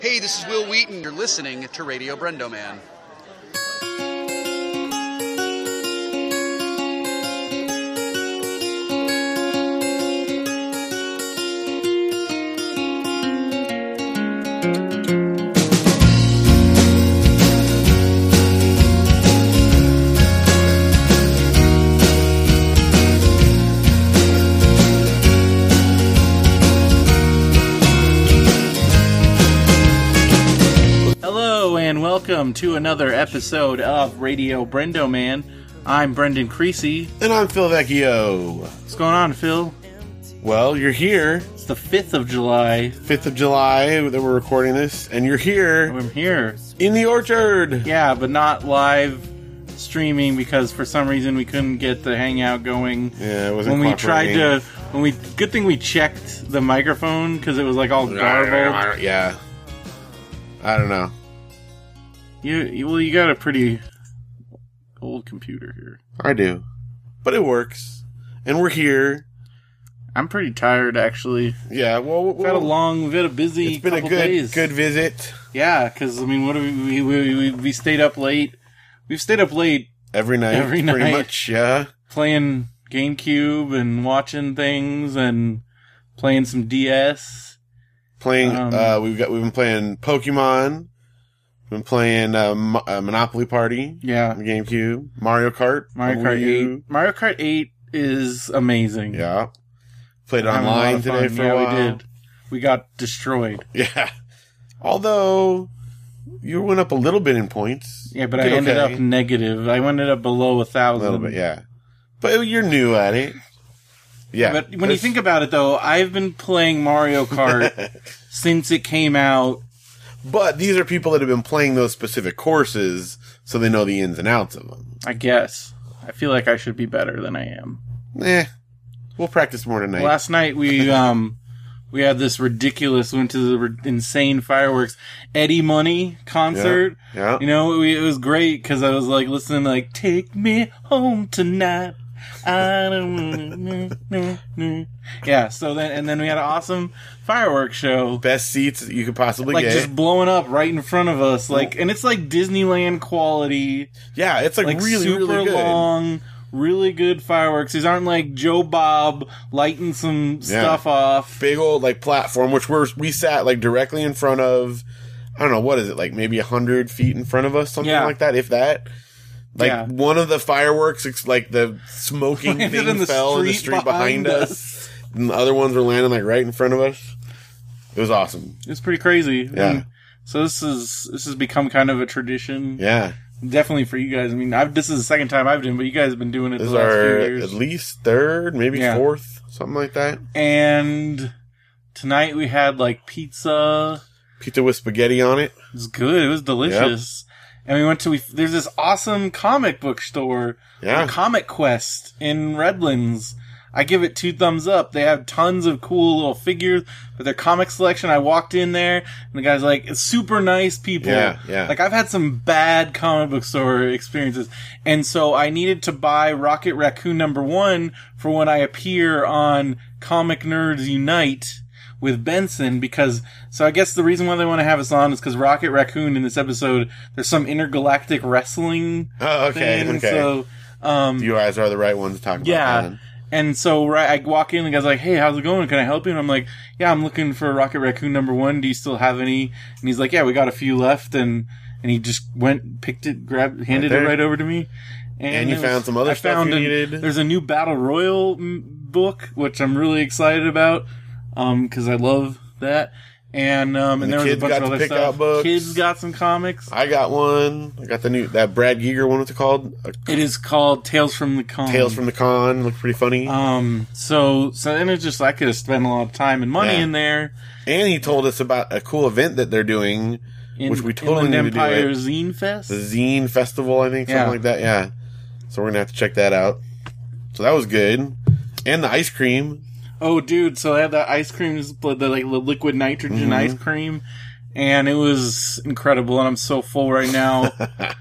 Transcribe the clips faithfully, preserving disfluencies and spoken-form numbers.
Hey, this is Will Wheaton. You're listening to Radio Brendo Man. Welcome to another episode of Radio Brendo Man. I'm Brendan Creasy. And I'm Phil Vecchio. What's going on, Phil? Well, you're here. It's the fifth of July. fifth of July that we're recording this, and you're here. I'm here. In the orchard. Yeah, but not live streaming because for some reason we couldn't get the hangout going. Yeah, it wasn't When we tried cooperating. to... when we Good thing we checked the microphone because it was like all garbled. Yeah. I don't know. You, you well, you got a pretty old computer here. I do. But it works. And we're here. I'm pretty tired, actually. Yeah, well... We've had a long, we've had a busy It's been couple a good, days. good visit. Yeah, because, I mean, what do we, we, we, we stayed up late. We've stayed up late Every night. Every Pretty night. much, yeah. playing GameCube and watching things and playing some D S. Playing, Um, uh, we've got, we've been playing Pokemon. Been playing uh, Mo- uh, Monopoly Party Yeah. on the GameCube. Mario Kart. Mario on Kart Wii U. eight. Mario Kart eight is amazing. Yeah. Played it Having a lot online of fun. today for yeah, a while. we did. We got destroyed. Yeah. Although, you went up a little bit in points. Yeah, but Did I ended okay. up negative. I ended up below a A thousand. little bit, yeah. But you're new at it. Yeah. But when you think about it, though, I've been playing Mario Kart since it came out. But these are people that have been playing those specific courses, so they know the ins and outs of them. I guess. I feel like I should be better than I am. Eh. We'll practice more tonight. Last night we um we had this ridiculous went to the re- insane fireworks Eddie Money concert. Yeah. You know, we, it was great because I was like listening to, like "Take Me Home Tonight." I don't wanna. Yeah. So then and then we had an awesome fireworks show. Best seats that you could possibly Like get. just blowing up right in front of us, like, and it's like Disneyland quality. yeah, it's like, Like really, super really good. long, really good fireworks. These aren't like Joe Bob lighting some Yeah. stuff off. Big old, like, platform, which we're, we sat, like, directly in front of, I don't know, what is it, like, maybe a hundred feet in front of us, something Yeah. like that, if that. Like, Yeah. one of the fireworks, it's like, the smoking Landed thing in the fell in the street street behind, behind us. And the other ones were landing, like, right in front of us. It was awesome. It's pretty crazy. Yeah. And so this is this has become kind of a tradition. Yeah. Definitely for you guys. I mean, I've, this is the second time I've done it, but you guys have been doing it This the is last few our, years. at least third, maybe Yeah. fourth, something like that. And tonight we had like pizza. Pizza with spaghetti on it. It was good. It was delicious. And we went to, we, there's this awesome comic book store, Yeah. Comic Quest in Redlands. I give it two thumbs up. They have tons of cool little figures for their comic selection. I walked in there, and the guy's like, it's super nice people. Yeah, yeah. Like, I've had some bad comic book store experiences. And so I needed to buy Rocket Raccoon number one for when I appear on Comic Nerds Unite with Benson, because, so I guess the reason why they want to have us on is because Rocket Raccoon in this episode, there's some intergalactic wrestling Oh, okay, thing. okay. So, um, You guys are the right ones to talk about yeah. that. And so, right, I walk in, and the guy's like, hey, how's it going? Can I help you? And I'm like, yeah, I'm looking for Rocket Raccoon number one. Do you still have any? And he's like, yeah, we got a few left. And, and he just went, picked it, grabbed, handed it there. right over to me. And you it found some other I stuff found you a- needed? There's a new Battle Royal mm, book, which I'm really excited about, um, cause I love that. And, um, and, And the there was a kids bunch got of to other pick stuff. out books. Kids got some comics. I got one. I got the new, that Brad Giger one, what's it called? Uh, It is called Tales from the Con. Tales from the Con. Looked pretty funny. Um, so, so, and it's just, I could have spent a lot of time and money Yeah. in there. and he told us about a cool event that they're doing, In, which we totally Inland need to do Empire it. Zine Fest. The Zine Festival, I think, something Yeah. like that, yeah. So we're gonna have to check that out. So that was good. And the ice cream. Oh, dude! So I had that ice cream, the like the liquid nitrogen Mm-hmm. ice cream, and it was incredible. And I'm so full right now,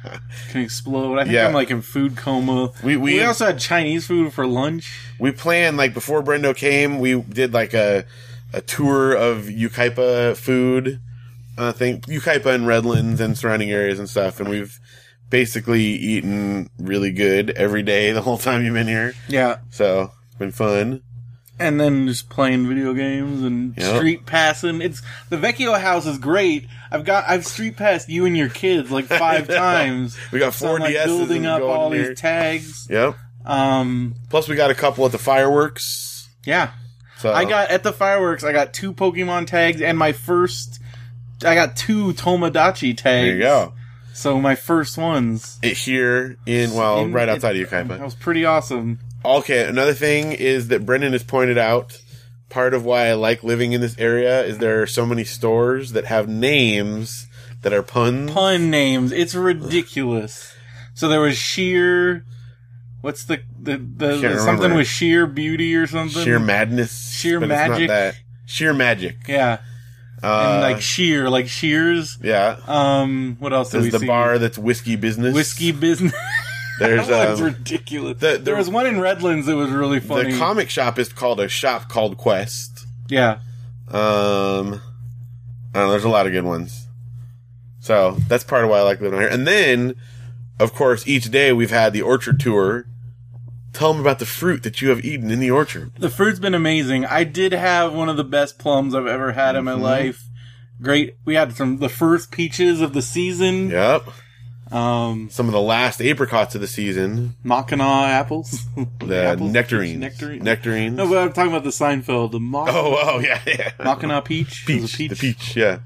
can explode. I think Yeah. I'm like in food coma. We- we- also had Chinese food for lunch. We planned, like, before Brendo came, we did, like, a a tour of Yucaipa food. uh, thing, Ukaipa and Redlands and surrounding areas and stuff, and we've basically eaten really good every day the whole time you've been here. Yeah. So, it's been fun. And then just playing video games and Yep. street passing. It's the Vecchio house is great. I've got I've street passed you and your kids like five times. We got So four I'm, like, D Ss building up going all here. these tags. Yep. Um, Plus, we got a couple at the fireworks. yeah. So I got at the fireworks. I got two Pokemon tags and my first. I got two Tomodachi tags. There you go. So my first ones. It here in well, In- right outside it- of Ukaipa. That was pretty awesome. Okay, another thing is that Brendan has pointed out, part of why I like living in this area is there are so many stores that have names that are puns. Pun names. It's ridiculous. So there was sheer. What's the the, the, Can't the something remember. with sheer beauty or something? Sheer madness. Sheer but it's not magic? that. Sheer magic. Yeah, Uh, and like sheer, like shears. yeah. Um, what else did There's we the see? bar that's whiskey business. Whiskey business. There's That one's um, ridiculous. the- the- there was one in Redlands that was really funny. the comic shop is called a shop called Quest. yeah, Um, I don't know. There's a lot of good ones. So that's part of why I like living out here. And then, of course, each day we've had the orchard tour. Tell them about the fruit that you have eaten in the orchard. the fruit's been amazing. I did have one of the best plums I've ever had in my Mm-hmm. life. Great. We had some the first peaches of the season. Yep. Um, Some of the last apricots of the season. Mackinac apples. The Apples? nectarines. Nectarine. Nectarines. No, but I'm talking about the Seinfeld. The Mack- oh, oh, yeah, yeah. Mackinac peach. It was Peach, a the peach, yeah.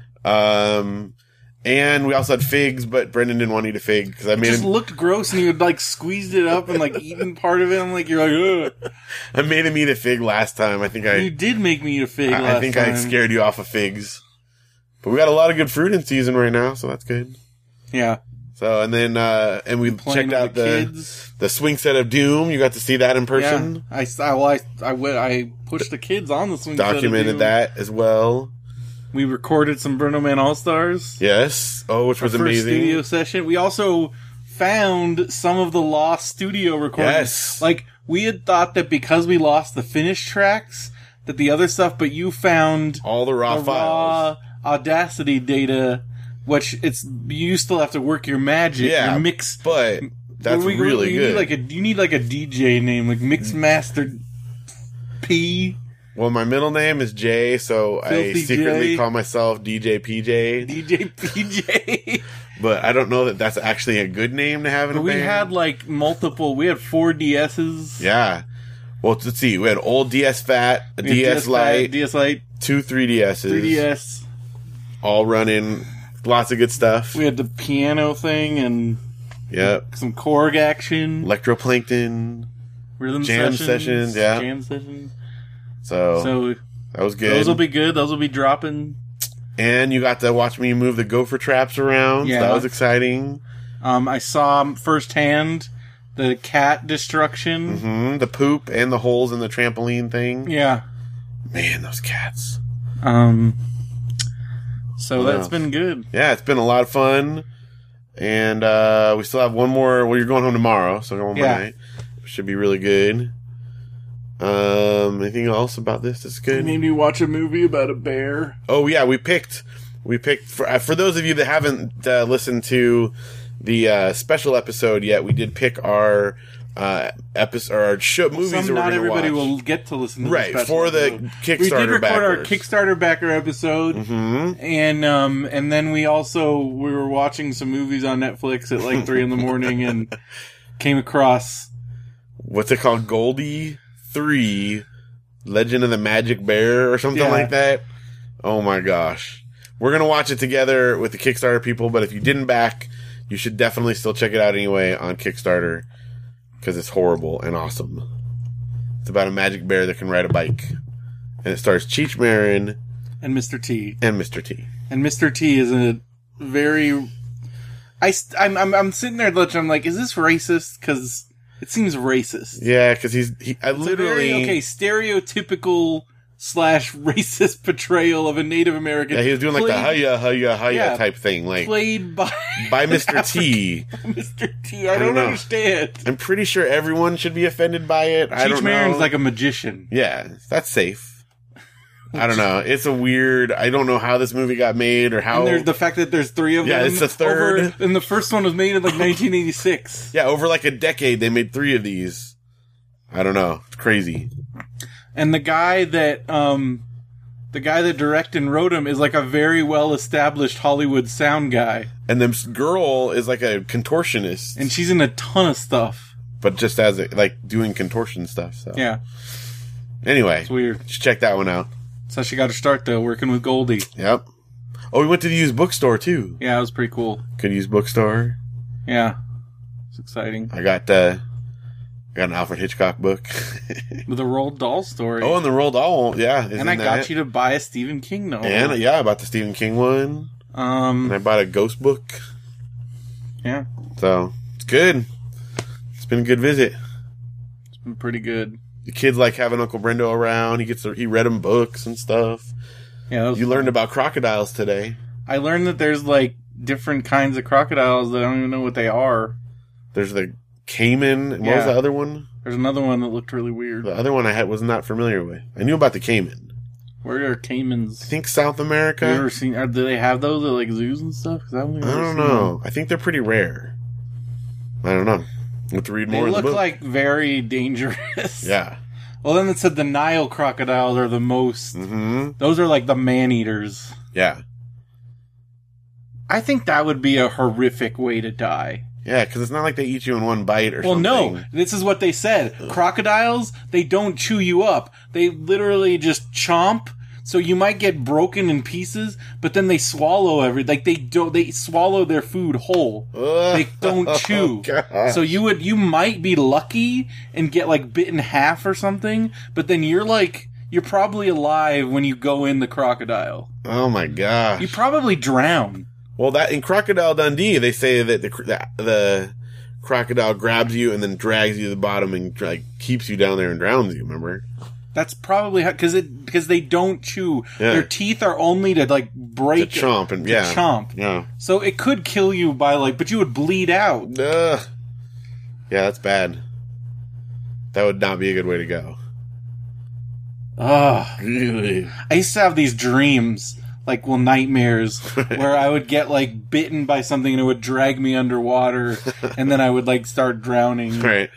Um, and we also had figs, but Brendan didn't want to eat a fig because I It made just him. looked gross, and you had like squeezed it up and like eaten part of it. I'm like, you're like, ugh. I made him eat a fig last time. I think I. You did make me eat a fig I, last I think time. I scared you off of figs. But we got a lot of good fruit in season right now, so that's good. Yeah. So and then uh and we Playing checked out with the kids. the swing set of Doom. You got to see that in person. Yeah. I, s- I, well, I, I, went- I pushed the kids on the swing set of Documented Doom. that as well. We recorded some Bruno Man All Stars. Yes. Oh, which was First amazing. studio session. We also found some of the lost studio recordings. Yes. Like, we had thought that because we lost the finished tracks, that the other stuff, but you found All the raw the files. raw Audacity data, which it's, you still have to work your magic, Yeah, your mix. but that's we- really you good. Need like a, you need like a D J name, like Mixmaster P, Well, my middle name is Jay, so I Filthy secretly J. call myself D J P J. D J P J. But I don't know that that's actually a good name to have in a We band. had like multiple, we had four D S's. Yeah. Well, let's see. We had old D S Fat, a We had D S Lite, D S Lite, two three D S's, three D S. all running. Lots of good stuff. We had the piano thing and Yep. some Korg action, Electroplankton. rhythm jam sessions, sessions, yeah. jam sessions. So, So that was good. those will be good. Those will be dropping. and you got to watch me move the gopher traps around. Yeah. So that was exciting. Um, I saw firsthand the cat destruction. hmm The poop and the holes in the trampoline thing. Yeah. Man, those cats. Um. So What that's else? been good. Yeah, it's been a lot of fun. And uh, we still have one more. Well, you're going home tomorrow, so go home Yeah. tonight. Should be really good. Um, anything else about this that's good? Maybe watch a movie about a bear. Oh yeah, we picked. We picked for uh, for those of you that haven't uh, listened to the uh, special episode yet. We did pick our uh, episode or our show movies that Some, we're not going to watch. everybody will get to listen to Right, the special for the episode. Kickstarter We did record our backers. Kickstarter backer episode, Mhm. and um, and then we also we were watching some movies on Netflix at like three in the morning, and came across What's it called? Goldie three, Legend of the Magic Bear, or something Yeah. like that. Oh my gosh, we're gonna watch it together with the Kickstarter people. But if you didn't back, you should definitely still check it out anyway on Kickstarter because it's horrible and awesome. It's about a magic bear that can ride a bike, and it stars Cheech Marin and Mister T. and Mister T. And Mister T is a very. I st- I'm, I'm I'm sitting there looking. I'm like, is this racist? Because it seems racist. Yeah, because he's he. I It's a literally very, okay, stereotypical slash racist portrayal of a Native American. yeah he was doing like the played- hiya hiya hiya Yeah. type thing, like played by by Mister T. Mister T. I don't don't know. understand. I'm pretty sure everyone should be offended by it. I Cheech don't Marin's know. like a magician. Yeah, that's safe. I don't know. It's a weird. I don't know how this movie got made or how. And there's the fact that there's three of Yeah, them. it's the third. Over, and the first one was made in like nineteen eighty-six. Yeah, over like a decade, they made three of these. I don't know. It's crazy. And the guy that, um, the guy that directed and wrote him is like a very well established Hollywood sound guy. And this girl is like a contortionist, And she's in a ton of stuff. but just as a, like doing contortion stuff. So Yeah, anyway, it's weird. just check that one out. That's how she got her start though, working with Goldie. Yep. Oh, we went to the used bookstore too. Yeah, it was pretty cool. Good used bookstore. Yeah. It's exciting. I got uh, I got an Alfred Hitchcock book. With the Roald Dahl story. Oh, and the Roald Dahl, yeah. and I got you to buy a Stephen King novel. And yeah, I bought the Stephen King one. Um, And I bought a ghost book. yeah, So it's good. It's been a good visit. it's been pretty good. The kids like having Uncle Brendo around. He gets to, he read them books and stuff. Yeah, that was You fun. learned about crocodiles today. I learned that there's like different kinds of crocodiles that I don't even know what they are. There's the caiman. What Yeah. was the other one? There's another one that looked really weird. The other one I had was not familiar with. I knew about the caiman. Where are caimans? I think South Have America. you ever seen? Are, do they have those at like zoos and stuff? 'Cause I don't, think I I've ever don't seen know. I think they're pretty rare. I don't know. We'll have to read them. They more in the look book. like very dangerous. Yeah. Well, then it said the Nile crocodiles are the most. Mm-hmm. Those are like the man eaters. Yeah. I think that would be a horrific way to die. Yeah, because it's not like they eat you in one bite or Well, something. no. This is what they said. Crocodiles, they don't chew you up. They literally just chomp. So you might get broken in pieces, but then they swallow every, like they don't, they swallow their food whole. Ugh. They don't chew. God. So you would, you might be lucky and get like bit in half or something, but then you're like, you're probably alive when you go in the crocodile. Oh my gosh. You probably drown. Well, that in Crocodile Dundee, they say that the the, the crocodile grabs you and then drags you to the bottom and like keeps you down there and drowns you. Remember? That's probably how, because it because they don't chew. Yeah. Their teeth are only to like To break, chomp and to yeah, chomp. yeah. So it could kill you by like, but you would bleed out. Ugh. Yeah, that's bad. That would not be a good way to go. Ugh. Really? I used to have these dreams, like well nightmares, where I would get like bitten by something and it would drag me underwater, and then I would like start drowning, Right.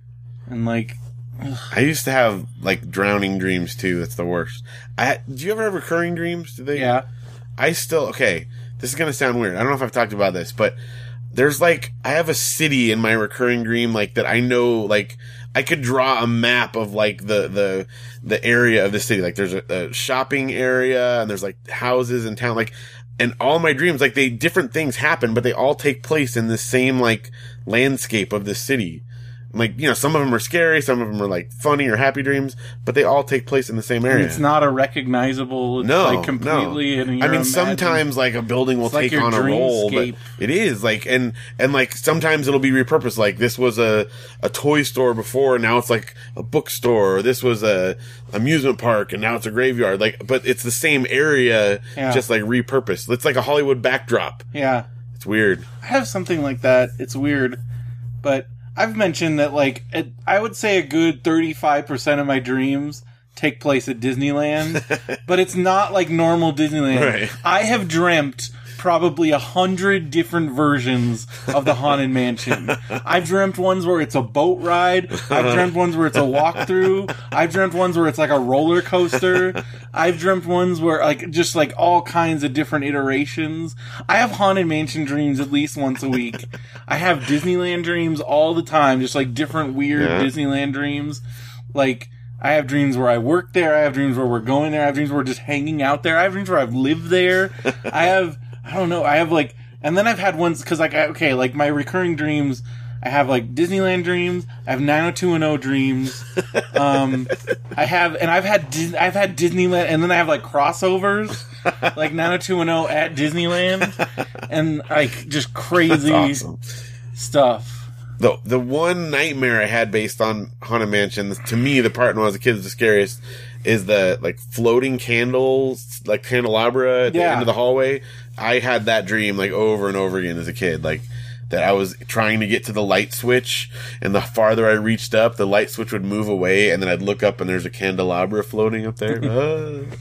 and like I used to have like drowning dreams too. That's the worst. I do you ever have recurring dreams? Do they? yeah. I still okay. This is gonna sound weird. I don't know if I've talked about this, but there's like I have a city in my recurring dream like that. I know like I could draw a map of like the the the area of the city. Like there's a, a shopping area and there's like houses in town. Like and all my dreams like they different things happen, but they all take place in the same like landscape of the city. Like, you know, some of them are scary, some of them are like funny or happy dreams, but they all take place in the same And area. it's not a recognizable. It's No, like completely. no. In I your mean, imagine- sometimes like a building will It's like take your on a role, but dreamscape. it is like, and and like sometimes it'll be repurposed. Like this was a a toy store before, and now it's like a bookstore. Or this was a amusement park, and now it's a graveyard. Like, but it's the same area, Yeah. just like repurposed. It's like a Hollywood backdrop. Yeah. It's weird. I have something like that. It's weird, but I've mentioned that like it, I would say a good thirty-five percent of my dreams take place at Disneyland, but it's not like normal Disneyland. Right. I have dreamt probably a hundred different versions of the Haunted Mansion. I've dreamt ones where it's a boat ride. I've dreamt ones where it's a walkthrough. I've dreamt ones where it's like a roller coaster. I've dreamt ones where like just like all kinds of different iterations. I have Haunted Mansion dreams at least once a week. I have Disneyland dreams all the time, just like different weird Yeah. Disneyland dreams. Like I have dreams where I work there. I have dreams where we're going there. I have dreams where we're just hanging out there. I have dreams where I've lived there. I have, I don't know. I have like, and then I've had ones, cause like, I, okay, like my recurring dreams, I have like Disneyland dreams. I have nine oh two one oh dreams. Um, I have, and I've had, Dis- I've had Disneyland, and then I have like crossovers, like nine oh two one oh at Disneyland, and like just crazy That's awesome. stuff. The the one nightmare I had based on Haunted Mansion, to me, the part when I was a kid was the scariest, is the like floating candles, like candelabra at the Yeah. end of the hallway. I had that dream like over and over again as a kid, like that I was trying to get to the light switch, and the farther I reached up, the light switch would move away, and then I'd look up and there's a candelabra floating up there. uh,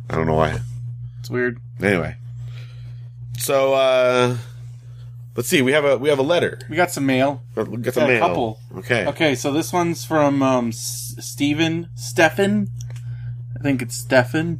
I don't know why. It's weird. Anyway. So, uh... let's see, we have a we have a letter. We got some mail. We got some got mail. a couple. Okay. Okay, so this one's from um, S- Stephen. Stefan. I think it's Stefan.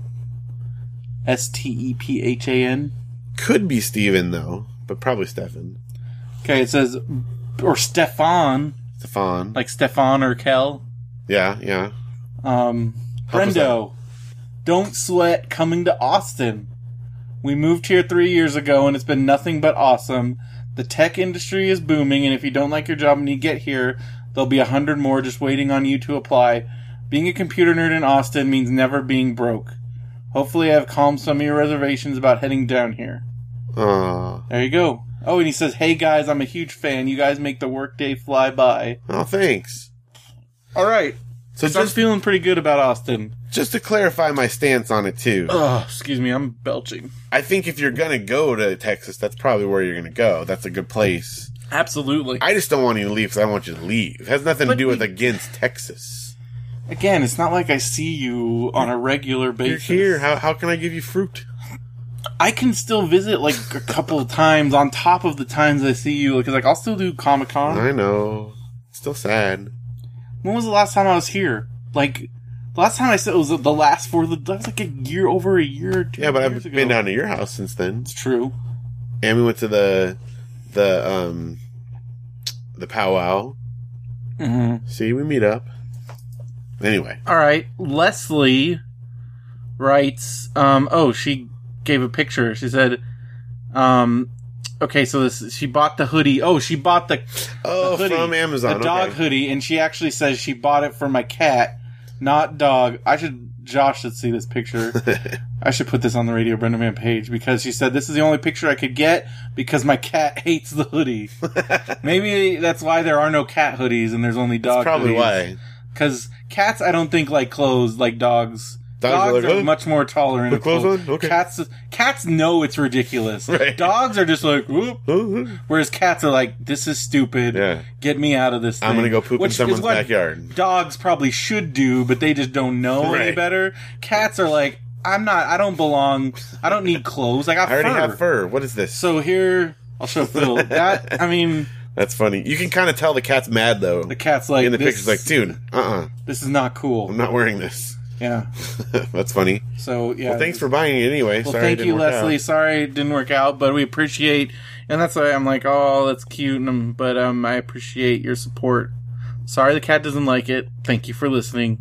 S T E P H A N. Could be Steven, though, but probably Stefan. Okay, it says, or Stefan. Stefan. Like Stefan or Kel. Yeah, yeah. Um, Help us Brendo, don't sweat coming to Austin. We moved here three years ago and it's been nothing but awesome. The tech industry is booming, and if you don't like your job when you get here, there'll be a hundred more just waiting on you to apply. Being a computer nerd in Austin means never being broke. Hopefully I've calmed some of your reservations about heading down here. Uh, There you go. Oh, and he says, hey guys, I'm a huge fan. You guys make the workday fly by. oh, thanks. Alright. So So I'm just, feeling pretty good about Austin. just to clarify my stance on it, too. Oh, excuse me, I'm belching. I think if you're going to go to Texas, that's probably where you're going to go. That's a good place. Absolutely. I just don't want you to leave because I want you to leave. It has nothing But to do with we- against Texas. Again, it's not like I see you on a regular You're basis. here. How, how can I give you fruit? I can still visit like a couple of times on top of the times I see you. Because like I'll still do Comic Con. I know. Still sad. When was the last time I was here? Like the last time I said it was the last for the. That was like a year over a year. Or two Yeah, but years I've ago. been down to your house since then. It's true. And we went to the the um the powwow. Mm-hmm. See, we meet up. Anyway, All right, Leslie writes. Um. Oh, she gave a picture. She said, um. Okay, so this she bought the hoodie. Oh, she bought the oh, the hoodie, from Amazon, the dog okay. hoodie, and she actually says she bought it for my cat, not dog. I should. Josh should see this picture. I should put this on the Radio Brenda Man page because she said this is the only picture I could get because my cat hates the hoodie. Maybe that's why there are no cat hoodies and there's only dog. That's probably hoodies. why. Because cats, I don't think like clothes like dogs. Dogs are Dogs, like, are "Oh, much more tolerant. put of clothes on? Okay." Cats, cats know it's ridiculous. Right. Dogs are just like, whoop. Whereas cats are like, this is stupid. Yeah. Get me out of this thing. I'm gonna go poop in Which is someone's what backyard. Dogs probably should do, but they just don't know any Right. better. Cats are like, I'm not, I don't belong, I don't need clothes. I got I already fur. have fur. What is this? So here, I'll show Phil. That, I mean, That's funny. You can kind of tell the cat's mad though. the cat's like, in the this, picture's like, dude, uh-uh. this is not cool. I'm not wearing this. Yeah. That's funny. So, yeah. Well, thanks for buying it anyway. Well, Sorry it thank didn't you, work Leslie. out. Sorry it didn't work out, but we appreciate, and that's why I'm like, oh, that's cute, and I'm, but um, I appreciate your support. Sorry the cat doesn't like it. Thank you for listening.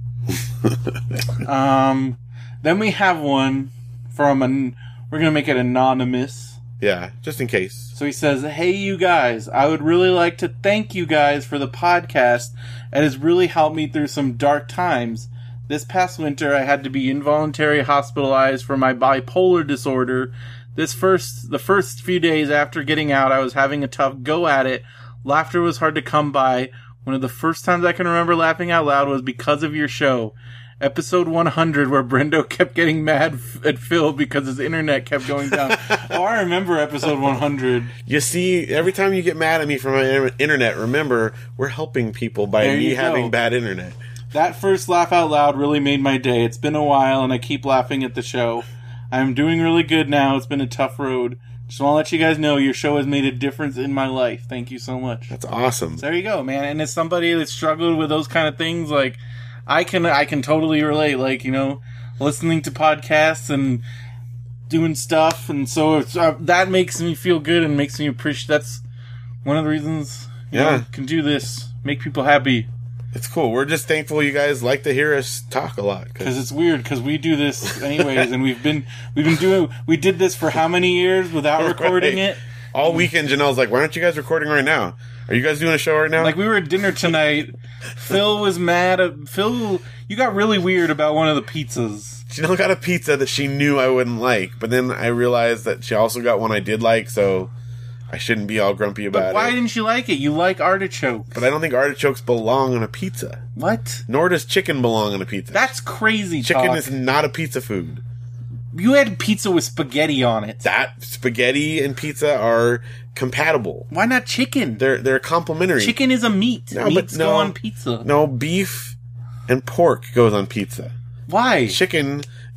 um, then we have one from an. We're gonna make it anonymous. Yeah, just in case. So he says, hey, you guys, I would really like to thank you guys for the podcast. It has really helped me through some dark times. This past winter, I had to be involuntarily hospitalized for my bipolar disorder. This first, the first few days after getting out, I was having a tough go at it. Laughter was hard to come by. One of the first times I can remember laughing out loud was because of your show. Episode one hundred, where Brendo kept getting mad f- at Phil because his internet kept going down. Oh, I remember episode one hundred. You see, every time you get mad at me for my inter- internet, remember, we're helping people by There me you go. having bad internet. That first laugh out loud really made my day. It's been a while, and I keep laughing at the show. I'm doing really good now. It's been a tough road. Just want to let you guys know your show has made a difference in my life. Thank you so much. That's awesome. So there you go, man. And as somebody that struggled with those kind of things, like, I can I can totally relate. Like, you know, listening to podcasts and doing stuff, and so it's, uh, that makes me feel good and makes me appreciate. That's one of the reasons, you Yeah. know, can do this, make people happy. It's cool. We're just thankful you guys like to hear us talk a lot. Because it's weird, because we do this anyways, and we've been we've been doing we did this for how many years without recording Right. it? All weekend, Janelle's like, why aren't you guys recording right now? Are you guys doing a show right now? Like, we were at dinner tonight. Phil was mad at Phil. You got really weird about one of the pizzas. Janelle got a pizza that she knew I wouldn't like, but then I realized that she also got one I did like, so I shouldn't be all grumpy about But why it. didn't you like it? You like artichoke. But I don't think artichokes belong on a pizza. What? Nor does chicken belong on a pizza. That's crazy Chicken talk. is not a pizza food. You had pizza with spaghetti on it. That spaghetti and pizza are compatible. Why not chicken? They're they're complementary. Chicken is a meat. No, but Meats no. go on pizza. No, beef and pork goes on pizza. Why? Chicken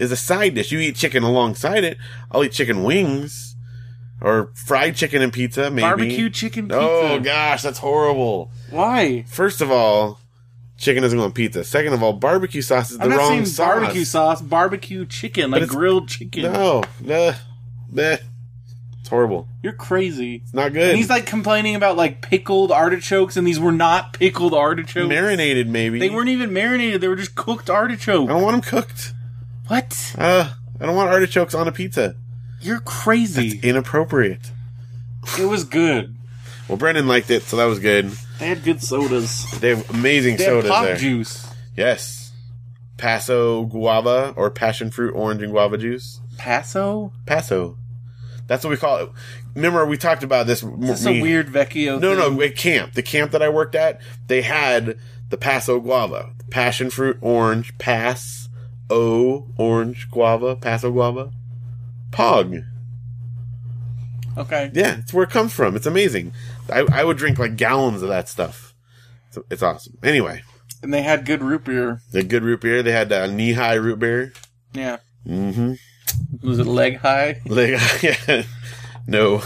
is a side dish. You eat chicken alongside it. I'll eat chicken wings or fried chicken and pizza, maybe. Barbecue chicken pizza. Oh, gosh, that's horrible. Why? First of all, chicken doesn't go on pizza. Second of all, barbecue sauce is the I'm not wrong saying sauce. barbecue sauce, barbecue chicken, like it's- grilled chicken. No, nah, meh. It's horrible. You're crazy. It's not good. And he's like complaining about like pickled artichokes, and these were not pickled artichokes. Marinated, maybe. They weren't even marinated. They were just cooked artichokes. I don't want them cooked. What? Uh, I don't want artichokes on a pizza. You're crazy. That's inappropriate. It was good. Well, Brendan liked it, so that was good. They had good sodas. They have amazing They had sodas pop there. juice. Yes. Paso guava or passion fruit orange and guava juice. Paso? Paso. That's what we call it. Remember, we talked about this. Is this a weird Vecchio No, thing? no, at camp. The camp that I worked at, they had the Paso guava. Passion fruit orange, pass, o, orange, guava, Paso guava. Pog. Okay. Yeah, it's where it comes from. It's amazing. I, I would drink like gallons of that stuff. It's, it's awesome. Anyway, And they had good root beer. they had good root beer. They had uh, knee-high root beer. Yeah. Mm-hmm. Was it leg high? Like, yeah. No.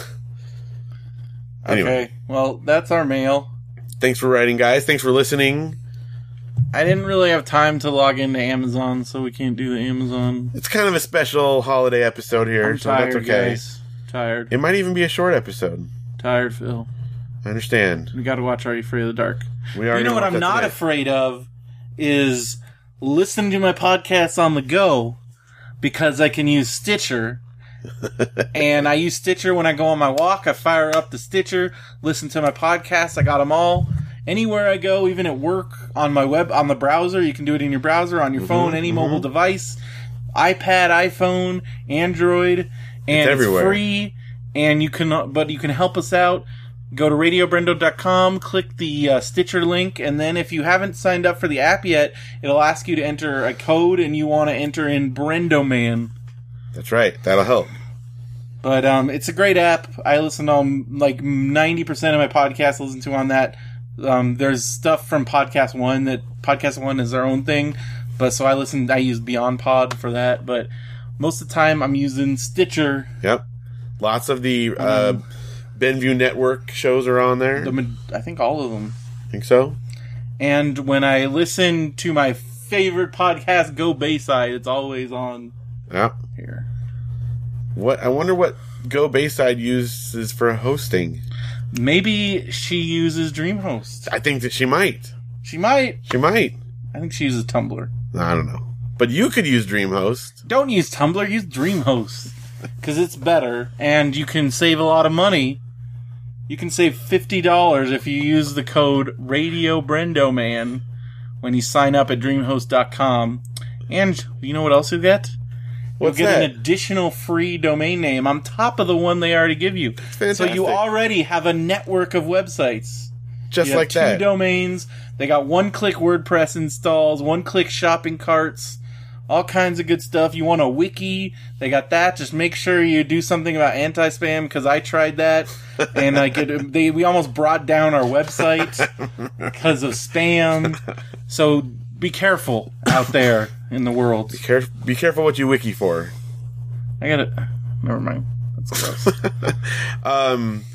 Anyway. Okay. Well, that's our mail. Thanks for writing, guys. Thanks for listening. I didn't really have time to log into Amazon, so we can't do the Amazon. It's kind of a special holiday episode here, I'm so tired, that's okay. guys. Tired. It might even be a short episode. Tired, Phil. I understand. We gotta watch Are You Afraid of the Dark? We are You know gonna what watch I'm that not tonight. afraid of is listening to my podcasts on the go because I can use Stitcher. And I use Stitcher when I go on my walk. I fire up the Stitcher, listen to my podcasts. I got them all. Anywhere I go, even at work, on my web, on the browser, you can do it in your browser, on your Mm-hmm, phone, any mobile device, iPad, iPhone, Android, and it's, everywhere. free. And you can, but you can help us out. Go to radio brendo dot com, click the uh, Stitcher link, and then if you haven't signed up for the app yet, it'll ask you to enter a code, and you want to enter in Brendoman. That's right. That'll help. But um, it's a great app. I listen to um, like ninety percent of my podcasts. I listen to on that. Um, there's stuff from Podcast One that Podcast One is their own thing, but so I listen. I use Beyond Pod for that. But most of the time, I'm using Stitcher. Yep. Lots of the uh, Um, Benview Network shows are on there. The, ma- I think all of them. Think so? And when I listen to my favorite podcast, Go Bayside, it's always on Yeah. here. What? I wonder what Go Bayside uses for hosting. Maybe she uses DreamHost. I think that she might. She might. She might. I think she uses Tumblr. I don't know. But you could use DreamHost. Don't use Tumblr, use DreamHost. Because it's better, and you can save a lot of money. You can save fifty dollars if you use the code Radio Brendoman when you sign up at dreamhost dot com. And you know what else you get? What's You'll get that? an additional free domain name on top of the one they already give you. fantastic. So you already have a network of websites. Just You have like two that. domains. They got one-click WordPress installs, one-click shopping carts, all kinds of good stuff. You want a wiki? They got that. Just make sure you do something about anti-spam because I tried that, and I get they we almost brought down our website because of spam. So be careful out there in the world. Caref- be careful what you wiki for. I got it. Never mind. That's gross. Um,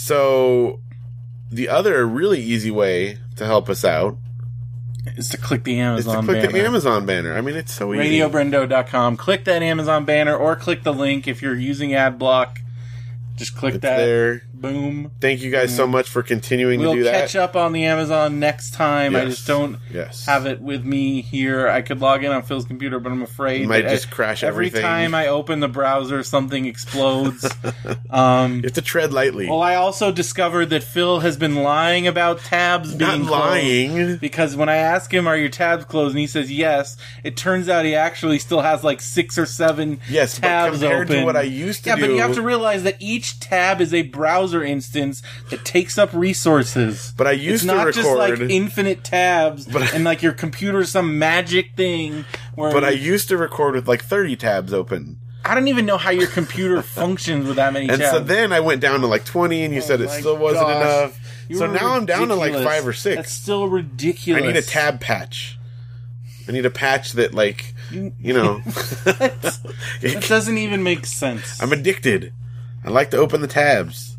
so the other really easy way to help us out Is to click the is to Amazon click banner. the Amazon banner. I mean, it's so easy. radio brendo dot com. Click that Amazon banner or click the link if you're using AdBlock. Just click It's that. there. Boom. Thank you guys so much for continuing We'll to do that. catch up on the Amazon next time. I Yes. just don't Yes. have it with me here. I could log in on Phil's computer, but I'm afraid You might that just crash every everything. time I open the browser, something explodes. um, You have to tread lightly. well, I also discovered that Phil has been lying about tabs Not being lying. closed. Because when I ask him, "Are your tabs closed?" and he says yes, it turns out he actually still has like six or seven Yes, but tabs compared to open. what I used to yeah, do- but you have to realize that each tab is a browser instance that takes up resources. But I used it's to not just like record- infinite tabs But I- and like your computer's some magic thing. Where But I used to record with like thirty tabs open. I don't even know how your computer functions with that many And tabs. so then I went down to like twenty, and you said it my still wasn't gosh. enough. You So were now I'm down to like ridiculous. five or six. That's still I ridiculous. need a tab patch. I need a patch that like you know. That doesn't even make sense. I'm addicted. I like to open the tabs.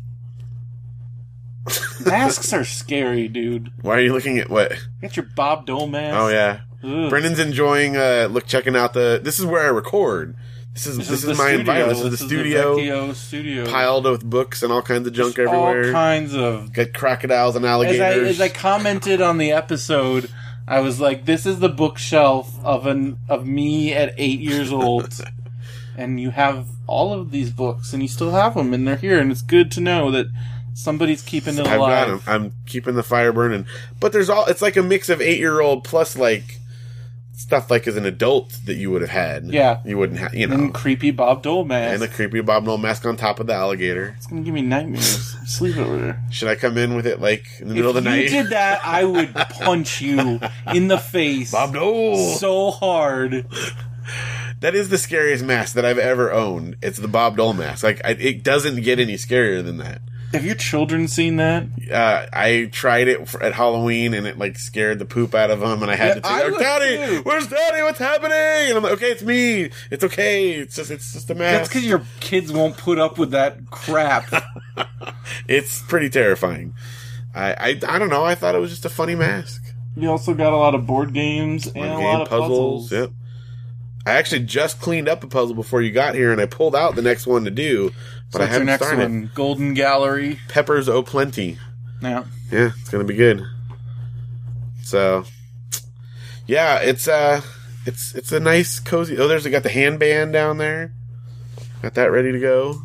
Masks are scary, dude. Why are you looking at what? Got your Bob Dole mask. Oh yeah. Ugh. Brendan's enjoying. Uh, look, checking out the. This is where I record. This is this, This is, is my the environment. studio. This is the This is the studio. Vecchio studio. Piled with books and all kinds of junk Just everywhere. All kinds of. Got crocodiles and As alligators. I, as I commented on the episode, I was like, "This is the bookshelf of an of me at eight years old." And you have all of these books, and you still have them, and they're here, and it's good to know that somebody's keeping it I've alive. got 'em. I'm keeping the fire burning. But there's all. It's like a mix of eight year old plus like stuff like as an adult that you would have had. Yeah. You wouldn't have. You know. And creepy Bob Dole mask. And the creepy Bob Noel mask on top of the alligator. It's gonna give me nightmares. Sleep over there. Should I come in with it like in the If middle of the you night? did that, I would punch you in the face Bob Noel. so hard. That is the scariest mask that I've ever owned. It's the Bob Dole mask. Like I, it doesn't get any scarier than that. Have your children seen that? Uh, I tried it for, at Halloween, and it like scared the poop out of them, and I had Yeah, to take, I oh, would Daddy, too. where's Daddy? What's happening? And I'm like, okay, it's me. It's okay. It's just, it's just a That's mask. because your kids won't put up with that crap. It's pretty terrifying. I, I, I don't know. I thought it was just a funny mask. You also got a lot of board games and One a game, lot of puzzles. Yep. I actually just cleaned up a puzzle before you got here, and I pulled out the next one to do, but So I what's your haven't next started. one? Golden Gallery. Peppers O'Plenty. Yeah. Yeah, it's gonna be good. So, yeah, it's uh, it's it's a nice cozy. Oh, there's got the handband down there. Got that ready to go.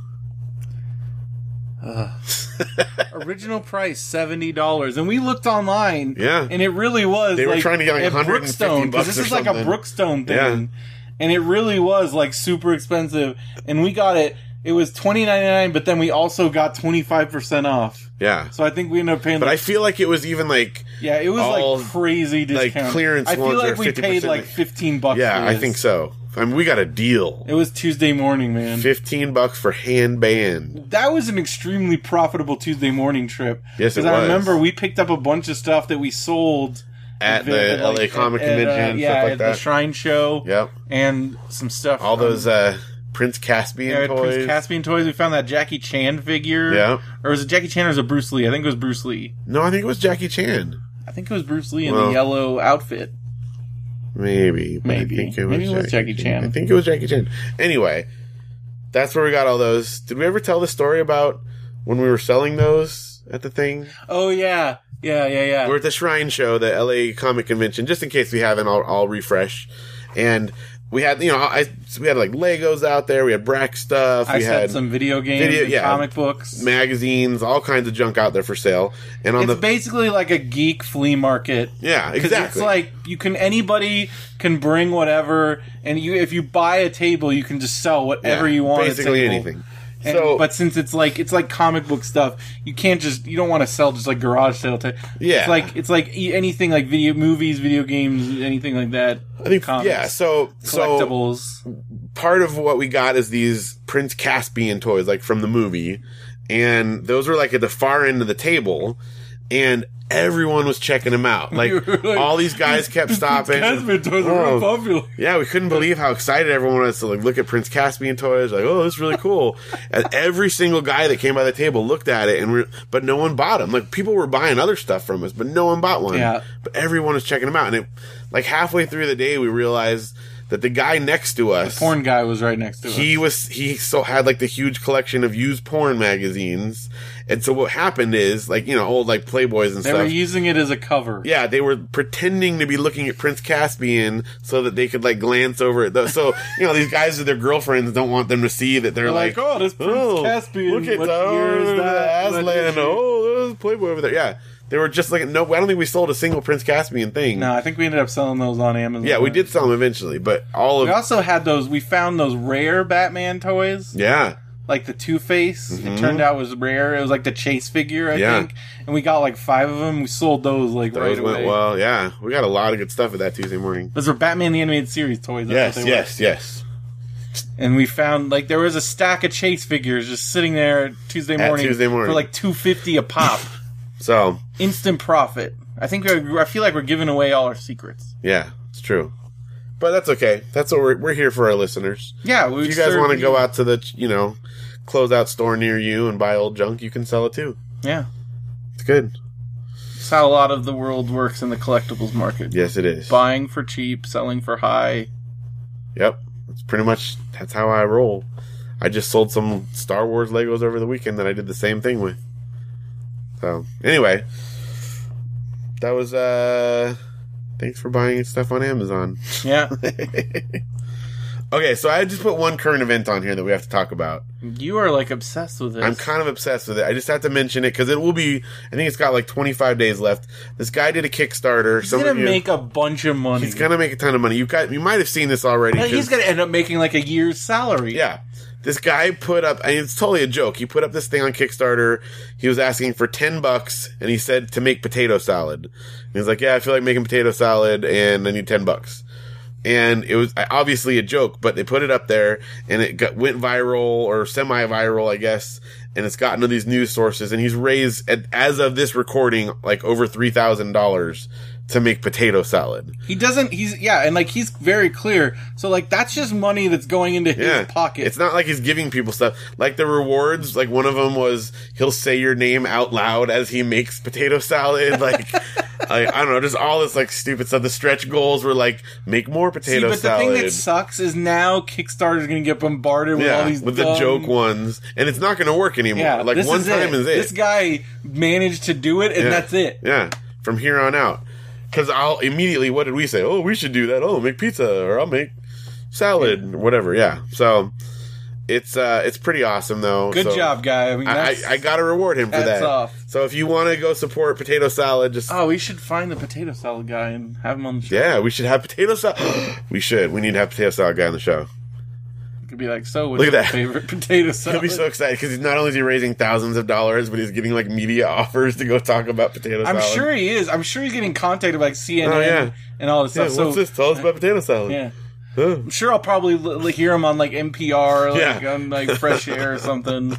Original price seventy dollars, and we looked online. Yeah. and it really was. They were like, trying to get, like, at one hundred fifty Brookstone, 'cause bucks this or is like a something. Brookstone thing, Yeah. and it really was like super expensive. And we got it. It was twenty ninety nine, but then we also got twenty five percent off. Yeah, So I think we ended up paying. but like, I feel like it was even like yeah, it was all, like crazy like, discount. clearance I feel ones like are we fifty paid percent like fifteen bucks. yeah, for I this. think so. I mean, we got a deal. It was Tuesday morning, man. Fifteen bucks for handband. That was an extremely profitable Tuesday morning trip. Yes, it Because I was. remember we picked up a bunch of stuff that we sold At the L A Comic at- at, Convention uh, and yeah, stuff like at that. the Shrine Show. Yep, And some stuff. all from- those uh, Prince Caspian yeah, toys. Prince Caspian toys. We found that Jackie Chan figure. Yeah. Or was it Jackie Chan or was it Bruce Lee? I think it was Bruce Lee. No, I think it was Jackie Chan. I think it was Bruce Lee in Well, the yellow outfit. Maybe. but Maybe. I think it was, Maybe it was Jackie Chan. I think it was Jackie Chan. Anyway, that's where we got all those. Did we ever tell the story about when we were selling those at the thing? Oh, yeah. Yeah, yeah, yeah. We're at the Shrine Show, the L A Comic Convention. Just in case we haven't, I'll, I'll refresh. And we had, you know, I we had like Legos out there. We had Brack stuff. I we had had some video games video- and yeah. comic books. magazines, all kinds of junk out there for sale. And on It's the basically like a geek flea market. yeah, Because exactly. it's like you can anybody can bring whatever, and you if you buy a table, you can just sell whatever Yeah, you want. basically at table. anything. And, So- but since it's like it's like comic book stuff, you can't just you don't want to sell just like garage sale type. Yeah. it's like it's like e- anything like video movies, video games, anything like that. I think comics, yeah. So so collectibles. part of what we got is these Prince Caspian toys, like from the movie, and those were like at the far end of the table, and everyone was checking them out. Like, You were like, all these guys kept stopping. Caspian toys are Oh. real popular. Yeah, we couldn't believe how excited everyone was to like look at Prince Caspian toys. Like, oh, this is really cool. And every single guy that came by the table looked at it, and we're, but no one bought them. Like, people were buying other stuff from us, but no one bought one. Yeah. But everyone was checking them out, and it, like halfway through the day, we realized that the guy next to us, Porn guy was right next to us. he was he still had like the huge collection of used porn magazines, and so what happened is like you know old like Playboys and They stuff. were using it as a cover. Yeah, they were pretending to be looking at Prince Caspian so that they could like glance over it. So you know these guys with their girlfriends don't want them to see that they're, They're like, like, oh, this Prince oh, Caspian. Look at what the, year is oh, that? the What Aslan. issue? Oh, there's Playboy over there. Yeah, they were just like no. I don't think we sold a single Prince Caspian thing. No, I think we ended up selling those on Amazon. Yeah, we did sell them eventually, but all of We also had those. We found those rare Batman toys, yeah. like the Two Face. It turned out was rare. It was like the Chase figure, I Mm-hmm. Yeah. think. And we got like five of them. We sold those like Those right went away. well. Yeah, we got a lot of good stuff at that Tuesday morning. Those were Batman the Animated Series toys. That's Yes, what they yes, yes. were. And we found like there was a stack of Chase figures just sitting there Tuesday At morning, Tuesday morning. for like two fifty a pop. So Instant profit. I think we're, I feel like we're giving away all our secrets. yeah, it's true. But that's okay. That's what we're we're here for our listeners. Yeah, we if you guys want to go out to the you know closeout store near you and buy old junk, you can sell it too. Yeah, it's good. It's how a lot of the world works in the collectibles market. Yes, it is. Buying for cheap, selling for high. Yep, that's pretty much that's how I roll. I just sold some Star Wars Legos over the weekend that I did the same thing with. So anyway, that was uh. Thanks for buying stuff on Amazon. Yeah. Okay, so I just put one current event on here that we have to talk about. You are, like, obsessed with it. I'm kind of obsessed with it. I just have to mention it because it will be, I think it's got like twenty-five days left. This guy did a Kickstarter. He's Some going of to you, make a bunch of money. He's going to make a ton of money. You got, you might have seen this already. Yeah, he's going to end up making, like, a year's salary. Yeah. This guy put up, I mean, it's totally a joke. He put up this thing on Kickstarter. He was asking for ten bucks, and he said to make potato salad. And he's like, yeah, I feel like making potato salad, and I need ten bucks. And it was obviously a joke, but they put it up there, and it got, went viral, or semi-viral, I guess, and it's gotten to these news sources, and he's raised, as of this recording, like over three thousand dollars to make potato salad. He doesn't, he's, yeah, and like, he's very clear. So, like, that's just money that's going into his Yeah. pocket. It's not like he's giving people stuff. Like, the rewards, like, one of them was he'll say your name out loud as he makes potato salad. Like, I, I don't know, just all this, like, stupid stuff. The stretch goals were, like, make more potato See, but salad. the thing that sucks is now Kickstarter's going to get bombarded with yeah, all these with dumb... the joke ones. And it's not going to work anymore. Yeah, like, this one is time it. is it. This guy managed to do it, and Yeah. that's it. Yeah, from here on out. Because I'll immediately, what did we say? Oh, we should do that. Oh, make pizza, or I'll make salad, or whatever. Yeah. So it's uh, it's pretty awesome, though. Good so job, guy. I mean, I, that's, I, I got to reward him for hats that. off. So if you want to go support potato salad, just Oh, we should find the potato salad guy and have him on the show. yeah, we should have potato salad. We should. We need to have potato salad guy on the show. Could be like, so what's Look at your that. favorite potato salad? He'll be so excited because not only is he raising thousands of dollars, but he's getting like media offers to go talk about potato I'm salad. sure he is. I'm sure he's getting contacted by like C N N Oh, yeah. and all this Yeah, stuff. So what's this? Tell us about potato salad. yeah. Huh. I'm sure I'll probably l- l- hear him on like N P R, like Yeah. on like Fresh Air or something.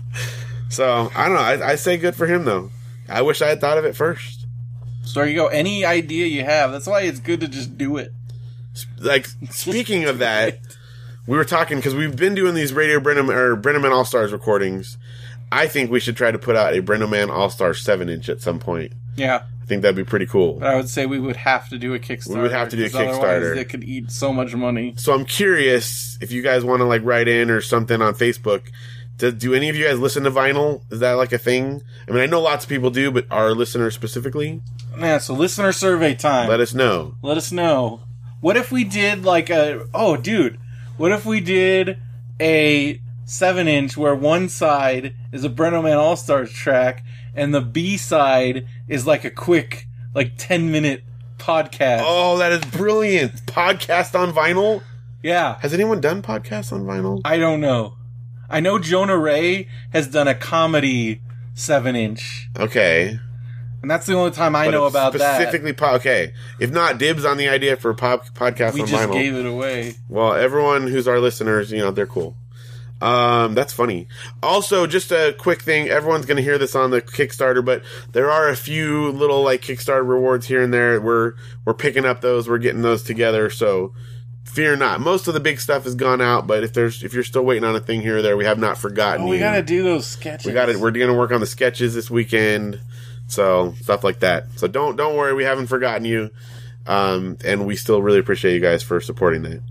So I don't know. I, I say good for him though. I wish I had thought of it first. So there you go. Any idea you have, that's why it's good to just do it. Like speaking of that, we were talking because we've been doing these Radio Brenham or Brenneman All Stars recordings. I think we should try to put out a Brenneman All Star seven inch at some point. Yeah, I think that'd be pretty cool. but I would say we would have to do a Kickstarter. We would have to do a 'cause otherwise Kickstarter. It could eat so much money. So I'm curious if you guys want to like write in or something on Facebook. Do, do any of you guys listen to vinyl? Is that like a thing? I mean, I know lots of people do, but our listeners specifically, Yeah, so listener survey time. let us know. Let us know. What if we did like a... Oh, dude. What if we did a seven inch where one side is a Breno Man All-Stars track and the B side is like a quick, like ten minute podcast? Oh, that is brilliant! Podcast on vinyl. Yeah. Has anyone done podcasts on vinyl? I don't know. I know Jonah Ray has done a comedy seven inch. Okay. And that's the only time I But know it's about that. specifically po- okay. If not, dibs on the idea for a pop- podcast We on just vinyl. gave it away. Well, everyone who's our listeners, you know, they're cool. Um, that's funny. Also, just a quick thing. Everyone's going to hear this on the Kickstarter, but there are a few little like Kickstarter rewards here and there. We're we're picking up those. We're getting those together. So fear not. Most of the big stuff has gone out, but if there's if you're still waiting on a thing here or there, we have not forgotten Oh, we you. gotta do those sketches. We got it. We're going to work on the sketches this weekend. So stuff like that. So don't don't worry. We haven't forgotten you. Um, and we still really appreciate you guys for supporting that.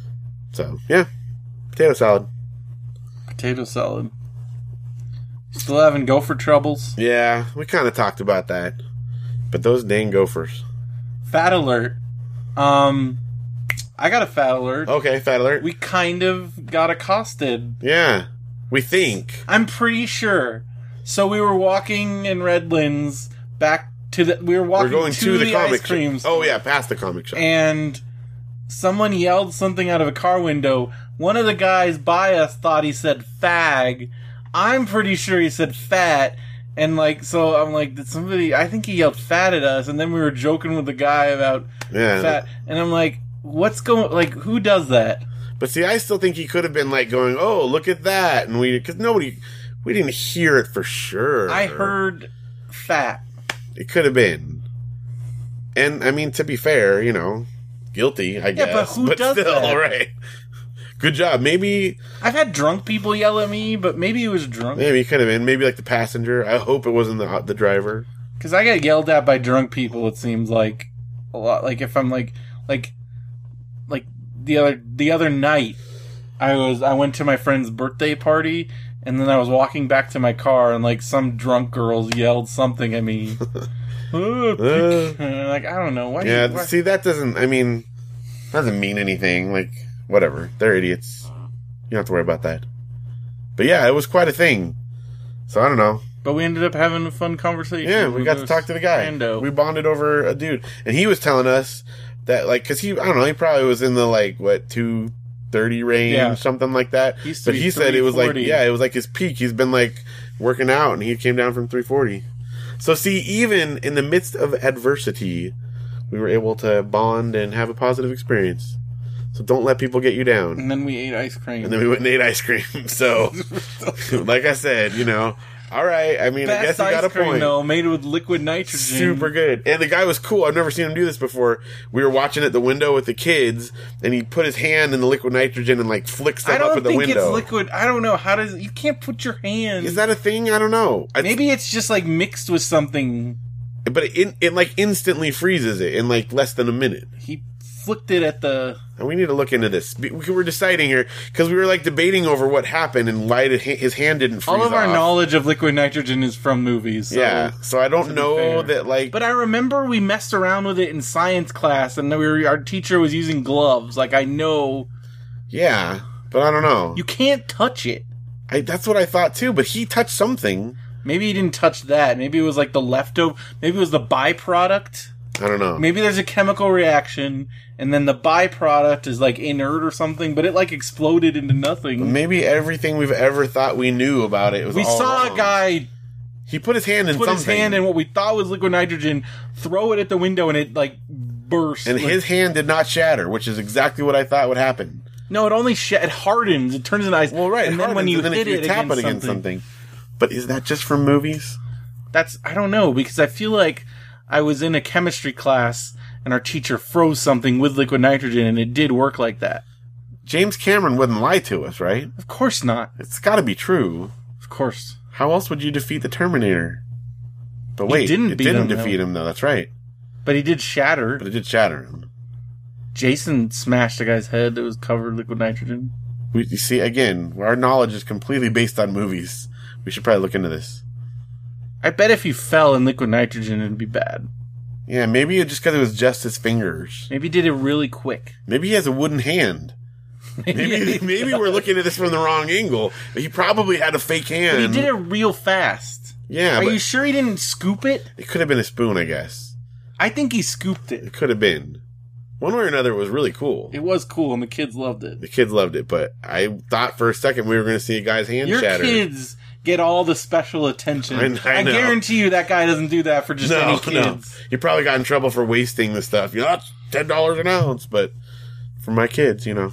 So yeah, potato salad. Potato salad. Still having gopher troubles? Yeah, we kind of talked about that. But those dang gophers. Fat alert. Um, I got a fat alert. Okay, fat alert. We kind of got accosted. yeah, we think. I'm pretty sure. So we were walking in Redlands back to the. We were walking We're going to, to, the, the comic ice cream shop. store. Oh yeah, past the comic shop. And someone yelled something out of a car window. One of the guys by us thought he said fag. I'm pretty sure he said fat. And like, so I'm like, did somebody, I think he yelled fat at us. And then we were joking with the guy about yeah. fat. And I'm like, what's going, like, who does that? But see, I still think he could have been like going, "Oh, look at that," and we because nobody, we didn't hear it for sure. I heard fat. It could have been. And I mean, to be fair, you know, guilty, I guess. Yeah, but who does still, that? Right. Good job. Maybe I've had drunk people yell at me, but maybe it was drunk. maybe it could have been. Maybe like the passenger. I hope it wasn't the the driver. Because I get yelled at by drunk people, it seems like a lot. Like if I'm like, like, like the other the other night, I was I went to my friend's birthday party, and then I was walking back to my car, and like some drunk girls yelled something at me. oh, Uh, and like I don't know why. Yeah, you, why? see, that doesn't, I mean, doesn't mean anything. Like, whatever. They're idiots. You don't have to worry about that. But yeah, it was quite a thing. So I don't know. But we ended up having a fun conversation. Yeah, we with got to this talk to the guy. rando. We bonded over a dude. And he was telling us that, like, because he, I don't know, he probably was in the, like, what, two thirty range, Yeah. something like that. He used to But be he said it was like, three forty. yeah, it was like his peak. He's been, like, working out, and he came down from three forty. So see, even in the midst of adversity, we were able to bond and have a positive experience. So don't let people get you down. And then we ate ice cream. And then we went and ate ice cream. So, like I said, you know, all right. I mean, Best I guess you ice got a cream, point. though, made with liquid nitrogen. Super good. And the guy was cool. I've never seen him do this before. We were watching at the window with the kids, and he put his hand in the liquid nitrogen and, like, flicked stuff I don't up at the think window. it's liquid. I don't know how does you can't put your hand. Is that a thing? I don't know. I, Maybe it's just like mixed with something. But it, it, it, like, instantly freezes it in, like, less than a minute. He flicked it at the. And we need to look into this. We we were deciding here, because we were, like, debating over what happened and why did, his hand didn't freeze All of our off. knowledge of liquid nitrogen is from movies. So, Yeah. So I don't to be know fair. that, like... But I remember we messed around with it in science class, and we were, our teacher was using gloves. Like I know Yeah. But I don't know. you can't touch it. I, that's what I thought, too. But he touched something. Maybe he didn't touch that. Maybe it was like the leftover. Maybe it was the byproduct. I don't know. Maybe there's a chemical reaction, and then the byproduct is like inert or something, but it like exploded into nothing. Maybe everything we've ever thought we knew about it was We all saw wrong. a guy He put his hand in put something. his hand in what we thought was liquid nitrogen, throw it at the window, and it like burst. and like, his hand did not shatter, which is exactly what I thought would happen. no, it only sh- it hardens. It turns into ice. Well, right. and then when you and then hit if you it tap against, it against something, something. But is that just from movies? that's I don't know because I feel like I was in a chemistry class and our teacher froze something with liquid nitrogen, and it did work like that. James Cameron wouldn't lie to us, right? Of course not. It's got to be true. Of course. How else would you defeat the Terminator? But wait, didn't it beat didn't him, defeat though. him, though. That's right. But he did shatter. But it did shatter him. Jason smashed a guy's head that was covered in liquid nitrogen. We, you see, again, our knowledge is completely based on movies. We should probably look into this. I bet if he fell in liquid nitrogen, it'd be bad. Yeah, maybe it just because it was just his fingers. Maybe he did it really quick. Maybe he has a wooden hand. Maybe maybe we're looking at this from the wrong angle. He probably had a fake hand. But he did it real fast. Yeah, Are but you sure he didn't scoop it? it could have been a spoon, I guess. I think he scooped it. It could have been. One way or another, it was really cool. It was cool, and the kids loved it. The kids loved it, but I thought for a second we were going to see a guy's hand Your shatter. kids get all the special attention. I- I know. guarantee you that guy doesn't do that for just any No, kids. no. He probably got in trouble for wasting the stuff. You know, that's ten dollars an ounce, but for my kids, you know,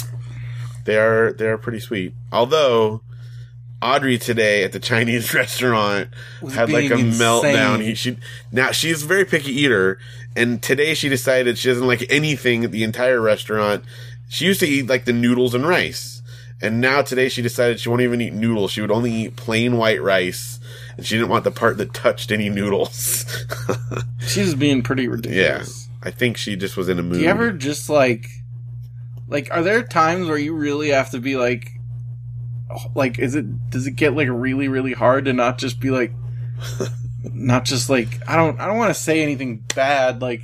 they are they are pretty sweet. Although Audrey today at the Chinese restaurant Was had like a being meltdown. insane. He she now she's a very picky eater, and today she decided she doesn't like anything at the entire restaurant. She used to eat like the noodles and rice, and now today she decided she won't even eat noodles. She would only eat plain white rice, and she didn't want the part that touched any noodles. She was being pretty Yeah, ridiculous. I think she just was in a mood. Do you ever just like, like, are there times where you really have to be like, like, is it, does it get like really, really hard to not just be like, not just like, I don't, I don't want to say anything bad. Like,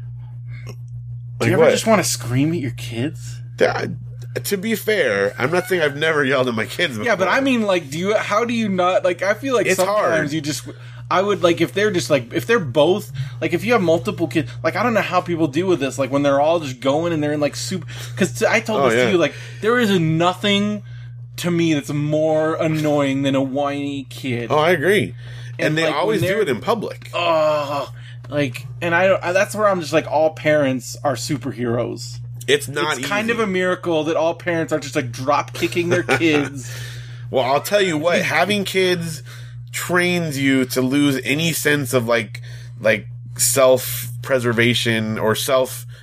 do Like you ever what? just want to scream at your kids? Uh, to be fair, I'm not saying I've never yelled at my kids before. Yeah, but I mean, like, do you, how do you not, like, I feel like It's sometimes hard. you just, I would, like, if they're just, like, if they're both, like, if you have multiple kids, like, I don't know how people deal with this, like, when they're all just going and they're in, like, super, because I told Oh, this yeah. to you, like, there is nothing to me that's more annoying than a whiny kid. Oh, I agree. And, And, they like, always when do they're- it in public. Oh, like, and I don't, I- that's where I'm just like, all parents are superheroes. It's not It's kind easy. of a miracle that all parents are just, like, drop kicking their kids. Well, I'll tell you what, having kids trains you to lose any sense of like like self-preservation or self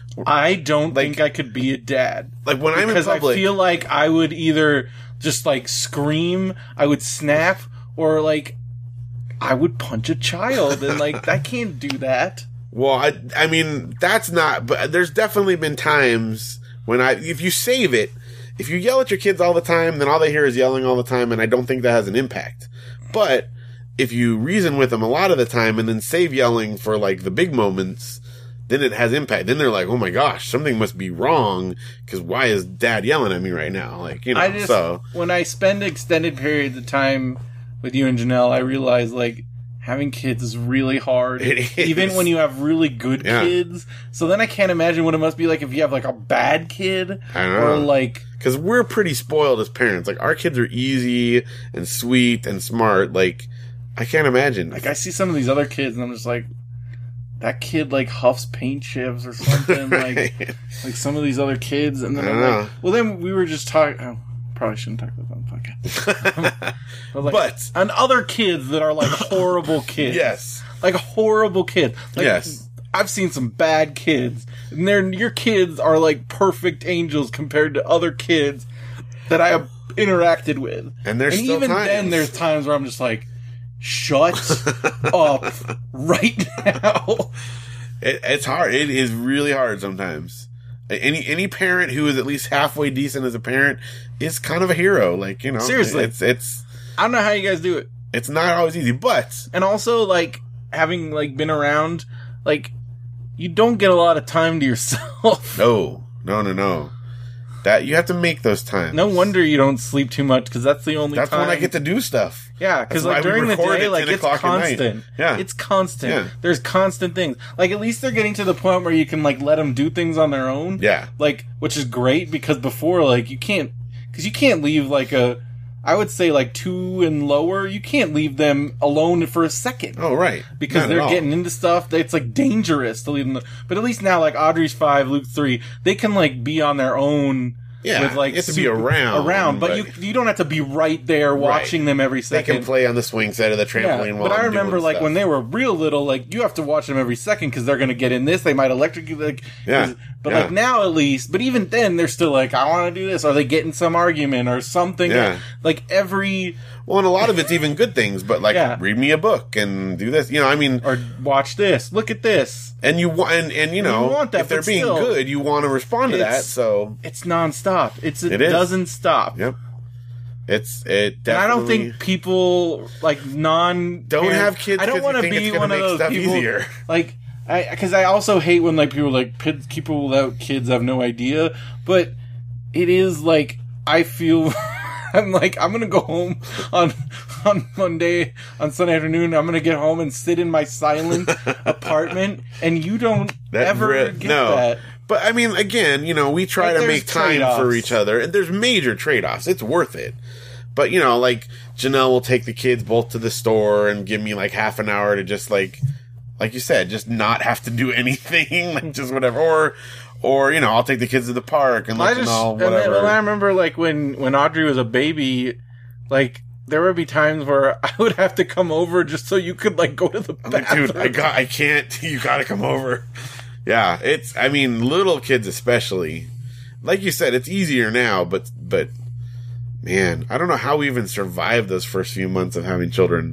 I don't Like- think I could be a dad. Like when I'm in Because public, I feel like I would either just like scream, I would snap, or like I would punch a child, and like I can't do that. well, I, I mean, that's not, but there's definitely been times when I, if you save it, if you yell at your kids all the time, then all they hear is yelling all the time, and I don't think that has an impact. But if you reason with them a lot of the time and then save yelling for like the big moments, then it has impact. Then they're like, oh my gosh, something must be wrong, because why is dad yelling at me right now? Like, you know, I just so. when I spend extended periods of time with you and Janelle, I realize like having kids is really hard. It is. Even when you have really good Yeah. kids. So then I can't imagine what it must be like if you have like a bad kid. I know. Or like Because we're pretty spoiled as parents. Like, our kids are easy and sweet and smart. Like, I can't imagine. like I see some of these other kids and I'm just like, that kid like huffs paint chips or something. Right. Like like some of these other kids, and then I I'm know. like, well then we were just talking oh, probably shouldn't talk about that on the podcast. I was like, But- and other kids that are like horrible kids. Yes. Like horrible kids. Like, Yes. I've seen some bad kids, and they're, your kids are like perfect angels compared to other kids that I have interacted with. And there's and still even times. then, there's times where I'm just like, shut up right now. It, it's hard. It is really hard sometimes. Any any parent who is at least halfway decent as a parent is kind of a hero. Like, you know, Seriously. it's it's I don't know how you guys do it. it's not always easy. But And also, like, having, like, been around, like, you don't get a lot of time to yourself. no, no, no, no. That you have to make those times. No wonder you don't sleep too much, because that's the only That's time. when I get to do stuff. Yeah, because That's like why we during the record day, at like ten it's o'clock at night. constant. Yeah. It's constant. Yeah. There's constant things. Like at least they're getting to the point where you can like let them do things on their own. Yeah. Like, which is great because before, like you can't, because you can't leave like a, I would say like two and lower, you can't leave them alone for a second. Oh, right. Because Not at they're all. getting into stuff that's like dangerous to leave them. But at least now, like Audrey's five, Luke's three, they can like be on their own. Yeah, with like you have to be super- around, around, but, but- you you don't have to be right there watching them every They second. can play on the swing set of the trampoline Yeah, while but I I'm remember doing like stuff. when they were real little, like you have to watch them every second because they're going to get in this. They might electrocute. Like, Yeah, but yeah. like now at least. But even then, they're still like, I want to do this. Or they get in some argument or something. Yeah. Like every Well, and a lot of it's even good things, but like Yeah. read me a book and do this. You know, I mean, or watch this. Look at this. and you want, and, and you know, You want that, if they're but being still, good, you want to respond to that. it's- So, It's nonstop. It's it, It is. doesn't stop. yep, it's it. And Definitely, I don't think people like non Don't have kids I don't 'cause you want to think be it's gonna one of make those stuff people. easier. Like, I because I also hate when like people like kids, people without kids have no idea. But it is like I feel. I'm like I'm gonna go home on on Monday on Sunday afternoon. I'm gonna get home and sit in my silent apartment, and you don't That ever re- get no. that. But I mean, again, you know, we try Like, to there's make time trade-offs. for each other, and there's major trade offs. It's worth it. But you know, like Janelle will take the kids both to the store and give me like half an hour to just like, like you said, just not have to do anything, like just whatever. Or, or you know, I'll take the kids to the park and I let just them all and then, whatever. well, I remember like when when Audrey was a baby, like there would be times where I would have to come over just so you could like go to the I'm like, bathroom. dude, I got, I can't. You got to come over. Yeah, it's. I mean, little kids especially. Like you said, it's easier now, but but man, I don't know how we even survived those first few months of having children.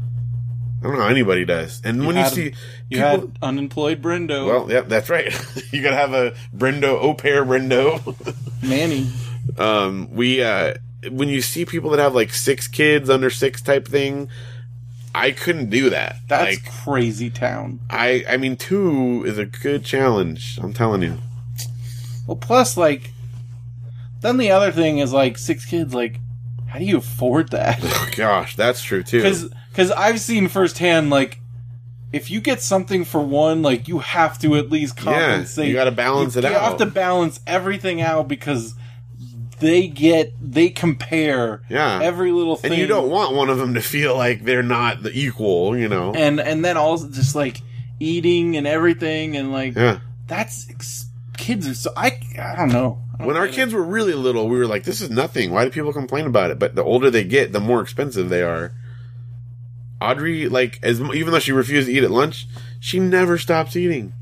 I don't know how anybody does. And when had- you see You people, had unemployed Brendo, well, yep, that's right. You gotta have a Brendo, au pair Brendo. Manny. um, we uh, when you see people that have like six kids under six type thing, I couldn't do that. That's like, crazy town. I, I mean, two is a good challenge. I'm telling you. Well, plus like, then the other thing is like six kids. Like, how do you afford that? Oh, gosh, that's true too. Because because I've seen firsthand like. If you get something for one, like you have to at least compensate. you gotta balance You- it You out. have to balance everything out because they get they compare Yeah. every little thing, and you don't want one of them to feel like they're not the equal, you know. and and then also just like eating and everything and like Yeah. that's ex- kids are so I I don't know. I don't When our get it. kids were really little, we were like, "This is nothing. Why do people complain about it?" But the older they get, the more expensive they are. Audrey, like, as even though she refused to eat at lunch, she never stops eating.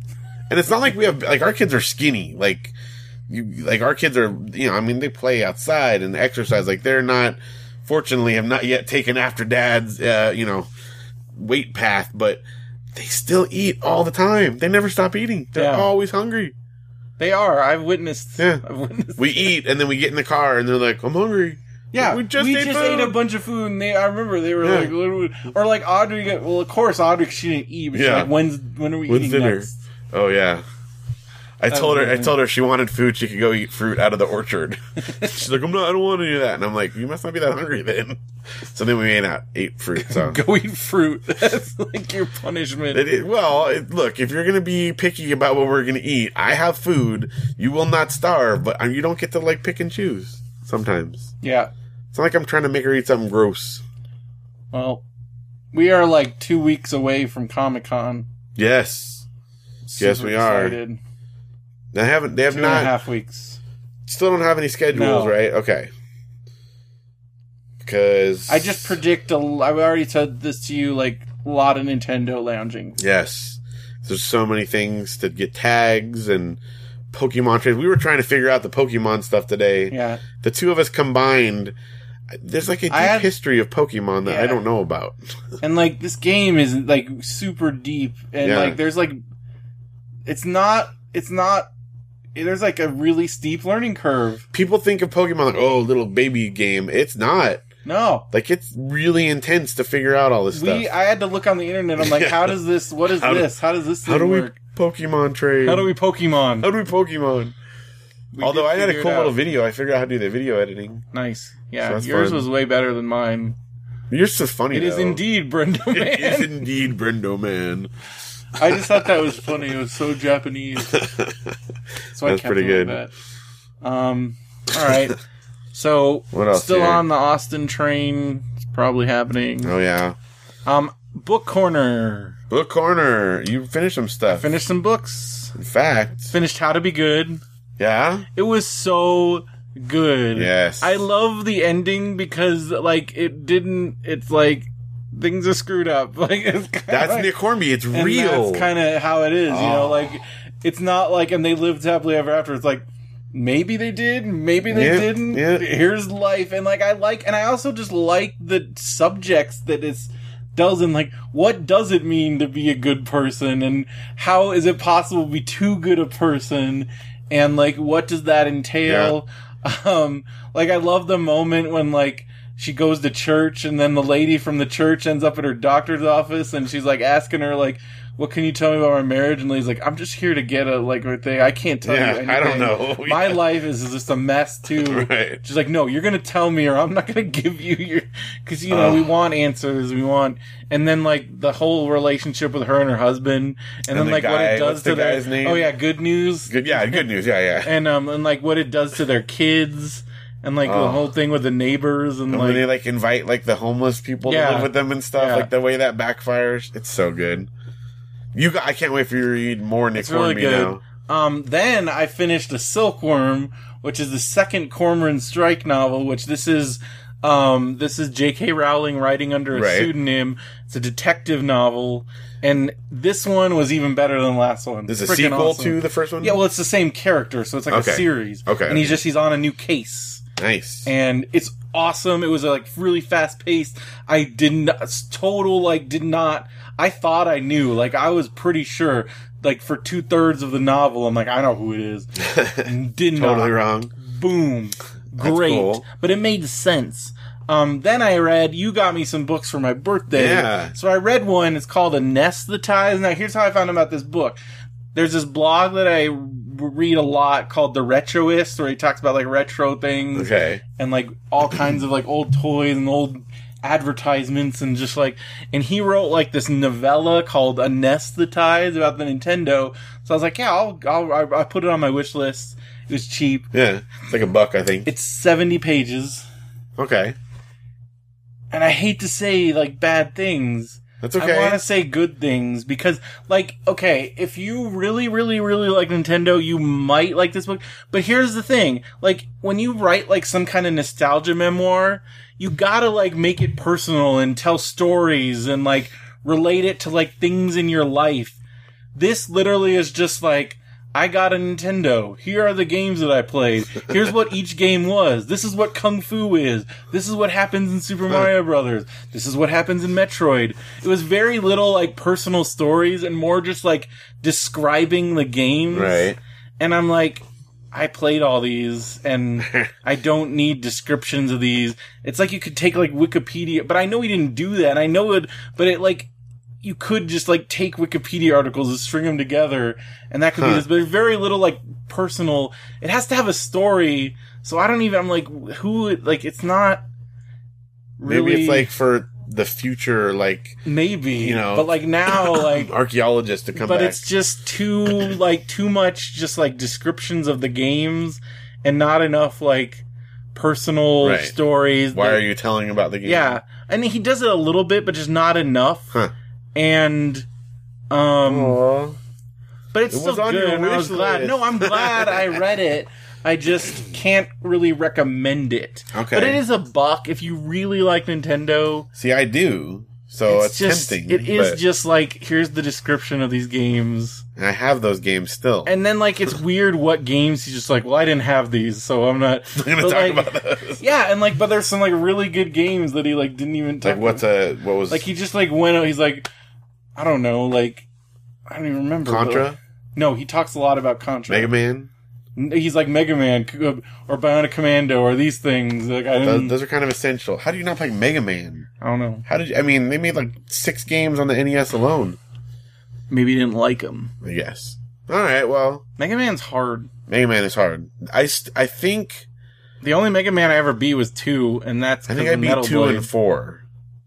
And it's not like we have, like, our kids are skinny. Like, you, like, our kids are, you know, I mean, they play outside and exercise. Like, they're not, fortunately, have not yet taken after dad's, uh, you know, weight path, but they still eat all the time. They never stop eating. They're Yeah. always hungry. They are. I've witnessed. Yeah. I've witnessed. We eat, and then we get in the car, and they're like, I'm hungry. Yeah, we just, we ate, just food. ate a bunch of food, and they, I remember they were Yeah. like, literally, or like Audrey. Got, well, of course, Audrey, she didn't eat. But she's Yeah. like, when's when are we When's eating dinner? next? Oh, yeah. I That told her, was I amazing. told her if she wanted food, she could go eat fruit out of the orchard. She's like, I'm not, I don't want to do that. And I'm like, you must not be that hungry then. So then we ate out, ate fruit. So Go eat fruit. That's like your punishment. It is, well, it, look, if you're going to be picky about what we're going to eat, I have food. You will not starve, but um, you don't get to, like, pick and choose sometimes. Yeah. It's not like I'm trying to make her eat something gross. Well, we are like two weeks away from Comic Con. Yes. Yes, we are. Excited. They haven't, they have Two not, and a half weeks. still don't have any schedules, No. right? Okay. Because I just predict. A, I've already said this to you. Like a lot of Nintendo lounging. yes, there's so many things to get tags and Pokemon trades. We were trying to figure out the Pokemon stuff today. Yeah. The two of us combined, there's like a deep I had- history of Pokemon that I Yeah. don't know about. And like this game is like super deep, and Yeah. like there's like, it's not. It's not. There's like a really steep learning curve. People think of Pokemon like, oh, little baby game. It's not. No. Like, it's really intense to figure out all this We, stuff. I had to look on the internet. I'm like, Yeah. how does this? What is How do- this? How does this? Thing How do we work? Pokemon trade? How do we Pokemon? How do we Pokemon? We Although did I had a figure cool it little out. video. I figured out how to do the video editing. Nice. So Yeah, that's yours fun. was way better than mine. You're so funny, It is though. indeed, Brendo It is Man. indeed Brendo Man. I just thought that was funny. It was so Japanese. So I That's kept pretty it good. like that. Um. All right. So What else still here? on the Austin train. It's probably happening. Oh, yeah. Um. Book corner. Book Corner. You finished some stuff. Finished some books. In fact. Finished How to Be Good. Yeah? It was so good. Yes. I love the ending because like it didn't. It's like things are screwed up. Like it's kinda That's like, Nick Hornby. It's and real. that's kind of how it is. You know, Oh. like it's not like and they lived happily ever after. It's like maybe they did, maybe they Yeah, didn't. yeah. Here's life, and like I like, and I also just like the subjects that it's does and like what does it mean to be a good person, and how is it possible to be too good a person, and like what does that entail? Um, like I love the moment when like she goes to church and then the lady from the church ends up at her doctor's office and she's like asking her like, what can you tell me about my marriage? And Lady's like, I'm just here to get a like a thing. I can't tell Yeah, you anything. I don't know. My Yeah. life is just a mess too. Right. She's like, no, you're gonna tell me or I'm not gonna give you your, cause you know, Ugh. we want answers, we want, and then like the whole relationship with her and her husband and, And then the like what guy- it does what's to the their, guy's name? oh yeah, good news. Good, yeah, good news. Yeah, yeah. And um and like what it does to their kids and like the Oh. whole thing with the neighbors and And like when they like invite like the homeless people Yeah. to live with them and stuff, Yeah. like the way that backfires, it's so good. You, got, I can't wait for you to read more Nick it's really Hornby good. now. Um then I finished a Silkworm, which is the second Cormoran Strike novel, which this is um this is J K Rowling writing under a Right. pseudonym. It's a detective novel, and this one was even better than the last one. This is a Freaking sequel awesome. to the first one. Yeah, well, it's the same character, so it's like Okay. a series. Okay, and he's okay. just he's on a new case. Nice. And it's awesome. It was like really fast paced. I didn't total like did not. I thought I knew. Like I was pretty sure. Like for two thirds of the novel, I'm like I know who it is. And did not. Totally wrong. Boom. Great. cool. But it made sense. Um, then I read, you got me some books for my birthday. Yeah. So I read one, it's called Anesthetize. Now here's how I found out about this book. There's this blog that I read a lot called The Retroist, where he talks about like retro things Okay. and like all kinds of like old toys and old advertisements and just like, and he wrote like this novella called Anesthetize about the Nintendo. So I was like, yeah, I'll, I'll, I I put it on my wish list. It was cheap. Yeah. It's like a buck, I think. It's seventy pages. Okay. And I hate to say like bad things. That's okay. I want to say good things because, like, okay, if you really, really, really like Nintendo, you might like this book. But here's the thing. Like, when you write, like, some kind of nostalgia memoir, you gotta, like, make it personal and tell stories and, like, relate it to, like, things in your life. This literally is just like, I got a Nintendo. Here are the games that I played. Here's what each game was. This is what Kung Fu is. This is what happens in Super Mario Brothers. This is what happens in Metroid. It was very little, like, personal stories and more just, like, describing the games. Right. And I'm like, I played all these, and I don't need descriptions of these. It's like you could take, like, Wikipedia, but I know he didn't do that. I know it, but it, like, you could just, like, take Wikipedia articles and string them together, and that could huh. be this, but there's very little, like, personal, it has to have a story, so I don't even, I'm like, who, like, it's not really... Maybe it's, like, for the future, like... Maybe, you know... But, like, now, like... archaeologists to come but back. But it's just too, like, too much, just, like, descriptions of the games, and not enough, like, personal right. stories. Why that, are you telling about the game? Yeah, and he does it a little bit, but just not enough. Huh. And, um, Aww. but it's it still good, and I was glad. List. No, I'm glad I read it. I just can't really recommend it. Okay. But it is a buck if you really like Nintendo. See, I do. So it's, it's just, tempting. It is but just like, here's the description of these games. I have those games still. And then, like, it's weird what games he's just like, well, I didn't have these, so I'm not... I'm going to talk like, about those. Yeah, and, like, but there's some, like, really good games that he, like, didn't even talk Like, what's a... What was... Like, he just, like, went... He's like... I don't know, like, I don't even remember. Contra? But, like, no, he talks a lot about Contra. Mega Man? He's like Mega Man or Bionic Commando or these things. Like, I those, those are kind of essential. How do you not play Mega Man? I don't know. How did you, I mean, they made like six games on the N E S alone. Maybe he didn't like them. I guess. Alright, well. Mega Man's hard. Mega Man is hard. I, st- I think... The only Mega Man I ever beat was two, and that's I think I beat Metal two Blade. and four.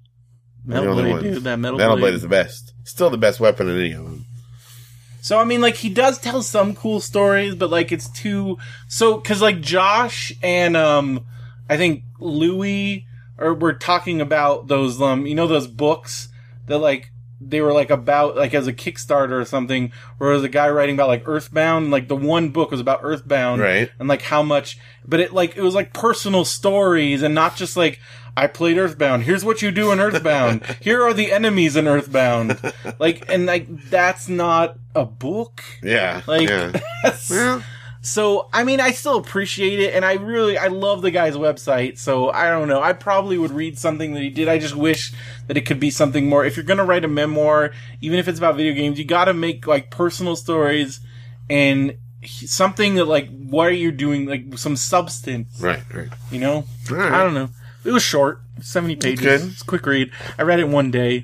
Metal Blade, dude, that Metal, Metal Blade. Blade is the best. Still the best weapon in any of them. So, I mean, like, he does tell some cool stories, but, like, it's too... So, because, like, Josh and, um, I think Louie are, were talking about those, um, you know, those books that, like, they were, like, about, like, as a Kickstarter or something, where there was a guy writing about, like, Earthbound, and, like, the one book was about Earthbound. Right. And, like, how much... But it, like, it was, like, personal stories, and not just, like... I played Earthbound. Here's what you do in Earthbound. Here are the enemies in Earthbound. Like, and like, that's not a book. Yeah. Like, yeah. That's, well. So, I mean, I still appreciate it, and I really, I love the guy's website, so I don't know. I probably would read something that he did. I just wish that it could be something more. If you're gonna write a memoir, even if it's about video games, you gotta make, like, personal stories and something that, like, what are you doing? Like, some substance. Right, right. You know? Right. I don't know. It was short, seventy pages. Good. It's a quick read. I read it one day.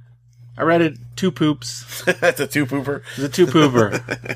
I read it two poops. That's a two pooper. It's a two pooper.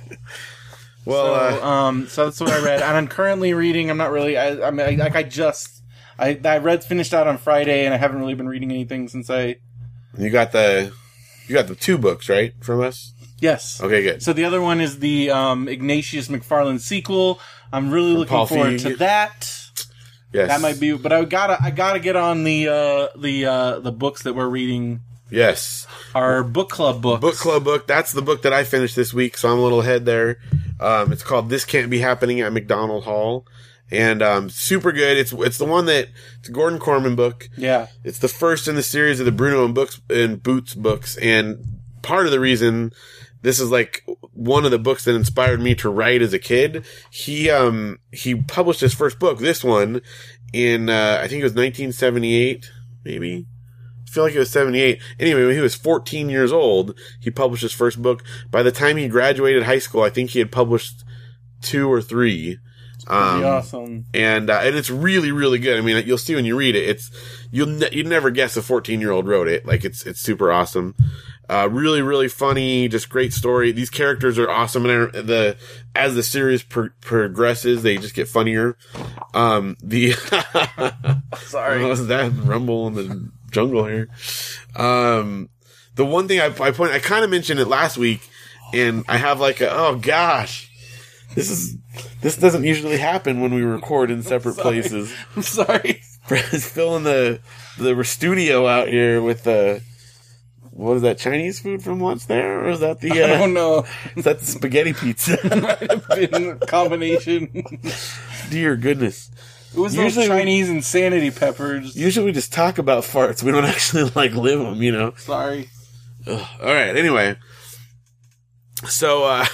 well, so, uh, um, so that's what I read, and I'm currently reading. I'm not really. I, I mean, I, like I just, I, I read finished out on Friday, and I haven't really been reading anything since I. you got the, you got the two books, right, from us? Yes. Okay, good. So the other one is the um, Ignatius McFarlane sequel. I'm really From looking Paul forward Feig. to that. Yes. That might be, but I gotta, I gotta get on the, uh, the, uh, the books that we're reading. Yes. Our book club books. Book club book. That's the book that I finished this week, so I'm a little ahead there. Um, it's called This Can't Be Happening at McDonald Hall. And, um, super good. It's, it's the one that, it's a Gordon Corman book. Yeah. It's the first in the series of the Bruno and Books, and Boots books. And part of the reason this is like one of the books that inspired me to write as a kid. He, um, he published his first book, this one, in, uh, I think it was nineteen seventy-eight, maybe? I feel like it was seventy-eight. Anyway, when he was fourteen years old, he published his first book. By the time he graduated high school, I think he had published two or three. Pretty um, awesome. And, uh, and it's really, really good. I mean, you'll see when you read it, it's, you'll, ne- you'd never guess a fourteen year old wrote it. Like, it's, it's super awesome. Uh, really, really funny, just great story. These characters are awesome, and the, as the series pro- progresses, they just get funnier. Um, the, sorry. What was that rumble in the jungle here? Um, the one thing I, I point, I kind of mentioned it last week, and I have like a, oh gosh. This is, this doesn't usually happen when we record in separate I'm places. I'm sorry. Brad's filling the, the studio out here with the, what is that, Chinese food from lunch there? Or is that the, uh, I don't know. Is that the spaghetti pizza? Might have been a combination. Dear goodness. It was those Usually we- Chinese insanity peppers. Usually we just talk about farts. We don't actually, like, live them, you know? Sorry. Ugh. All right. Anyway. So, uh,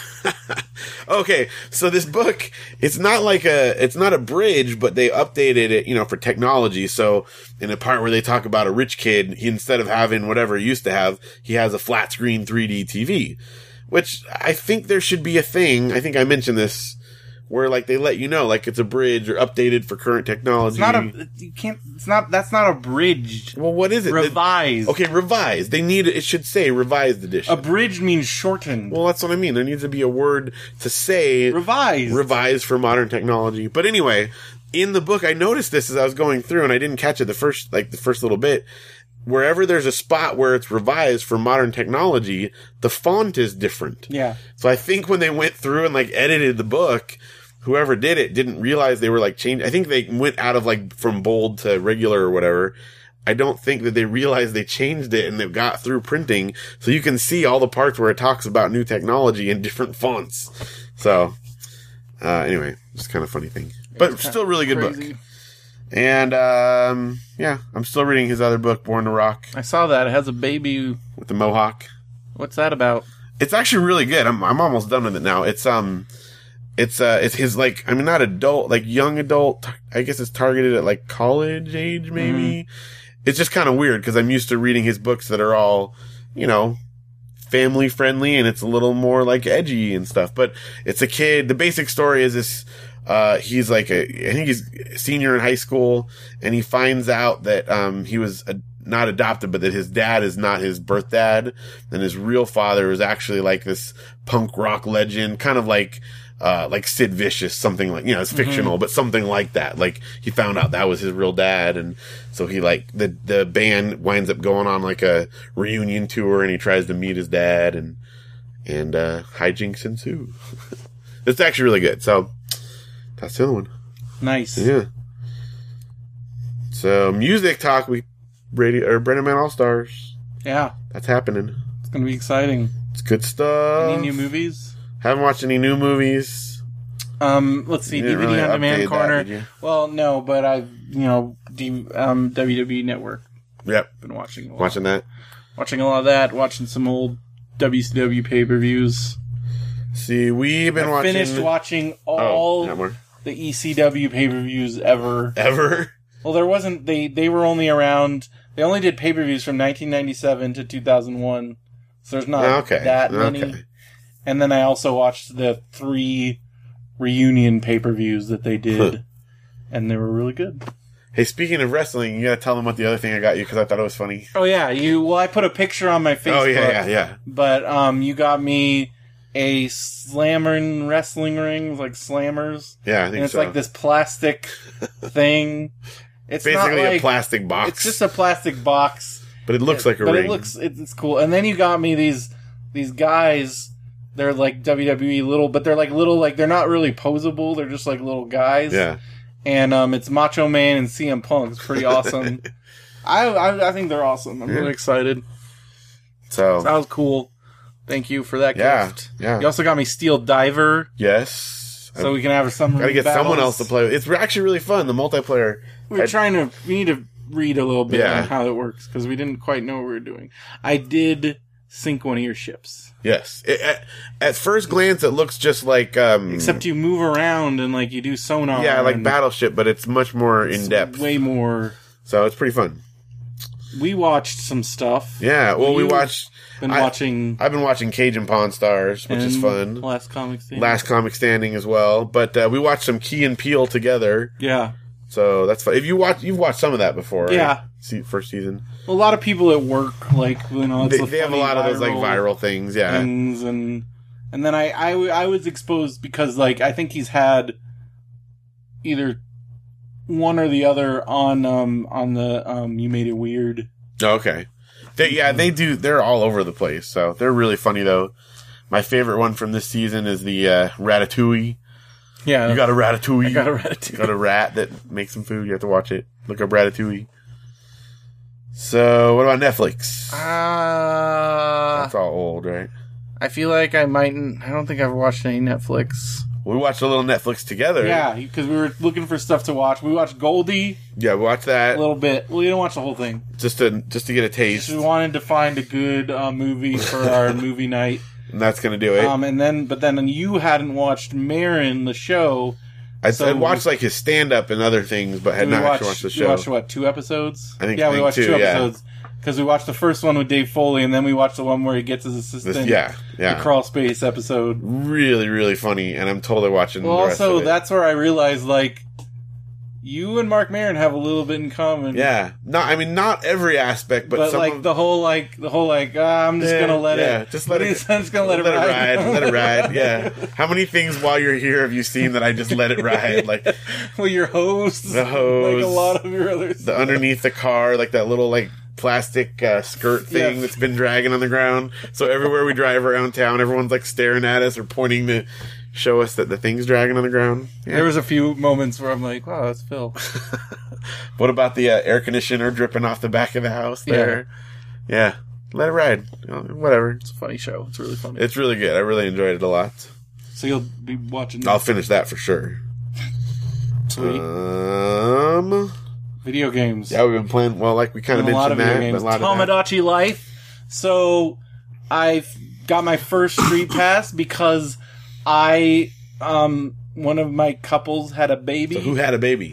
okay, so this book, it's not like a, it's not a bridge, but they updated it, you know, for technology. So, in a part where they talk about a rich kid, he, instead of having whatever he used to have, he has a flat screen three D T V. Which, I think there should be a thing, I think I mentioned this, where, like, they let you know, like, it's a bridge or updated for current technology. It's not a, you can't, it's not, that's not abridged. Well, what is it? Revised. The, okay, revised. They need, it should say revised edition. Abridged means shortened. Well, that's what I mean. There needs to be a word to say revised. Revised for modern technology. But anyway, in the book, I noticed this as I was going through, and I didn't catch it the first, like, the first little bit. Wherever there's a spot where it's revised for modern technology, the font is different. Yeah. So I think when they went through and, like, edited the book, whoever did it didn't realize they were, like, changing. I think they went out of, like, from bold to regular or whatever. I don't think that they realized they changed it and they got through printing. So you can see all the parts where it talks about new technology in different fonts. So, uh, anyway, just kind of funny thing. But still really good crazy. book. And, um, yeah, I'm still reading his other book, Born to Rock. I saw that. It has a baby. With the mohawk. What's that about? It's actually really good. I'm, I'm almost done with it now. It's, um, it's, uh, it's his, like, I mean, not adult, like, young adult. I guess it's targeted at, like, college age, maybe. Mm-hmm. It's just kind of weird because I'm used to reading his books that are all, you know, family friendly and it's a little more, like, edgy and stuff. But it's a kid. The basic story is this. Uh, he's like a, I think he's a senior in high school, and he finds out that, um, he was a, not adopted, but that his dad is not his birth dad, and his real father is actually like this punk rock legend, kind of like, uh, like Sid Vicious, something like, you know, it's fictional, mm-hmm. but something like that. Like, he found out that was his real dad, and so he like, the, the band winds up going on like a reunion tour, and he tries to meet his dad, and, and, uh, hijinks ensue. It's actually really good, so. That's the other one. Nice. Yeah. So, music talk, we radio or Brendan Man All Stars. Yeah. That's happening. It's going to be exciting. It's good stuff. Any new movies? Haven't watched any new movies. Um, let's see, D V D really on demand corner. That, well, no, but I've, you know, D- um, W W E Network. Yep. Been watching a lot. Watching that. Watching a lot of that, watching some old W C W pay-per-views. See, we've been I watching... finished watching all... Oh, the E C W pay-per-views ever. Ever? Well, there wasn't... They, they were only around... They only did pay-per-views from nineteen ninety-seven to two thousand one. So there's not okay. that many. Okay. And then I also watched the three reunion pay-per-views that they did. And they were really good. Hey, speaking of wrestling, you gotta tell them what the other thing I got you, because I thought it was funny. Oh, yeah. You. Well, I put a picture on my Facebook. Oh, yeah, yeah, yeah. But um, you got me... a slammer wrestling ring, like slammers. Yeah, I think and it's so. like this plastic thing. It's basically not like, a plastic box. It's just a plastic box, but it looks like a but ring. But it looks it's cool. And then you got me these these guys. They're like W W E little, but they're like little, like they're not really posable. They're just like little guys. Yeah. And um, it's Macho Man and C M Punk. It's pretty awesome. I, I I think they're awesome. I'm yeah. really excited. So that was cool. Thank you for that yeah, gift. Yeah. You also got me Steel Diver. Yes. So I, we can have some. Gotta get battles. someone else to play with. It's actually really fun. The multiplayer. We're I'd, trying to. We need to read a little bit yeah. on how it works because we didn't quite know what we were doing. I did sink one of your ships. Yes. It, at, at first glance, it looks just like. Um, Except you move around and like you do sonar. Yeah, like Battleship, but it's much more in depth. Way more. So it's pretty fun. We watched some stuff. Yeah, well, we watched. Been I, watching. I've been watching Cajun Pawn Stars, which is fun. Last Comic Standing. Last Comic Standing as well, but uh, we watched some Key and Peele together. Yeah. So that's fun. If you watch, you've watched some of that before. Right? Yeah. See, first season. A lot of people at work, like you know, it's they, they have a lot of those like viral things. Yeah. Things and and then I, I I was exposed because like I think he's had either one or the other on um on the um You Made It Weird. Oh, okay. They, yeah, they do. They're all over the place. So they're really funny though. My favorite one from this season is the uh, Ratatouille. Yeah, you got a Ratatouille. I got a Ratatouille. You got a rat that makes some food. You have to watch it. Look up Ratatouille. So what about Netflix? Uh, That's all old, right? I feel like I mightn't. I don't think I've watched any Netflix. We watched a little Netflix together. Yeah, because we were looking for stuff to watch. We watched Goldie. Yeah, we watched that a little bit. Well, we didn't watch the whole thing. Just to just to get a taste. We wanted to find a good uh, movie for our movie night. And that's gonna do it. Um, and then, but then you hadn't watched Marin, the show. I'd, so I'd watched like his stand-up and other things, but had we not watched, actually watched the We show. watched, what, two episodes? I think- Yeah, I we think watched two, two yeah. episodes. Because we watched the first one with Dave Foley, and then we watched the one where he gets his assistant. This- yeah, yeah. The crawl space episode. Really, really funny, and I'm totally watching Well, the rest also, of it. that's where I realized, like, you and Mark Maron have a little bit in common. Yeah. Not, I mean, not every aspect, but, But, some like, of, the whole, like, the whole, like, ah, I'm just Yeah, gonna let yeah, it. just let it- I'm just gonna let, it ride. Let it ride, yeah. How many things while you're here have you seen that I just let it ride? Like, Well, your hose. The hose. Like a lot of your other the stuff. underneath the car, like that little, like, plastic uh, skirt thing Yeah. that's been dragging on the ground. So everywhere we drive around town, everyone's, like, staring at us or pointing to show us that the thing's dragging on the ground. Yeah. There was a few moments where I'm like, wow, that's Phil. What about the uh, air conditioner dripping off the back of the house there? Yeah. Let it ride. You know, whatever. It's a funny show. It's really funny. It's really good. I really enjoyed it a lot. So you'll be watching I'll finish that for sure. Sweet. Um, video games. yeah, we've been playing, well, like we kind of a lot mentioned of video that. games. But a lot of that. Tomodachi Life. So I've got my first street pass because I, um, one of my couples had a baby. So who had a baby?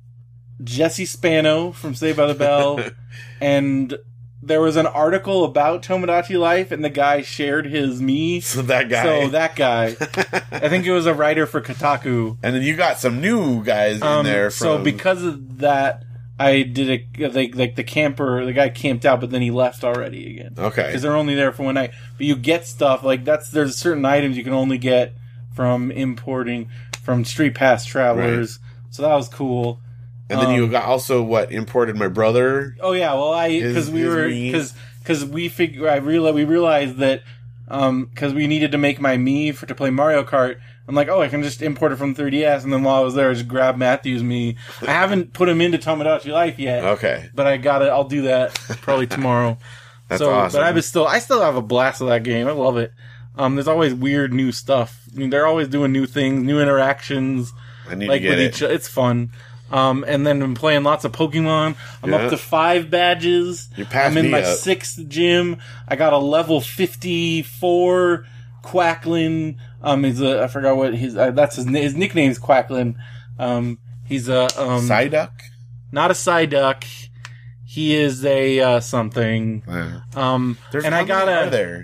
Jesse Spano from Saved by the Bell. And there was an article about Tomodachi Life, and the guy shared his me. So that guy. So that guy. I think it was a writer for Kotaku. And then you got some new guys in Um, there. From, So because of that, I did a like like the camper. The guy camped out, but then he left already again. Okay. Because they're only there for one night. But you get stuff like that's. There's certain items you can only get from importing from Street Pass travelers. So that was cool. And then um, you got also what imported my brother. Oh yeah, well I His- because we his were Mii. because because we figure I realized we realized that um because we needed to make my Mii for to play Mario Kart. I'm like, oh, I can just import it from three D S, and then while I was there, I just grab Matthew's Mii. I haven't put him into Tomodachi Life yet. Okay. But I got it. I'll do that probably tomorrow. That's so, awesome. But I was still, I still have a blast with that game. I love it. Um, there's always weird new stuff. I mean, they're always doing new things, new interactions. I need Like to get with it. each, it's fun. Um, and then I'm playing lots of Pokemon. I'm Yeah. up to five badges. You passed I'm in me my up. sixth gym. I got a level fifty-four Quacklin. Um, he's a, I forgot what his, uh, that's his, his nickname's Quacklin. Um, he's a, um, Psyduck? not a Psyduck. He is a, uh, something. Yeah. Um, There's and how I got many a, are there?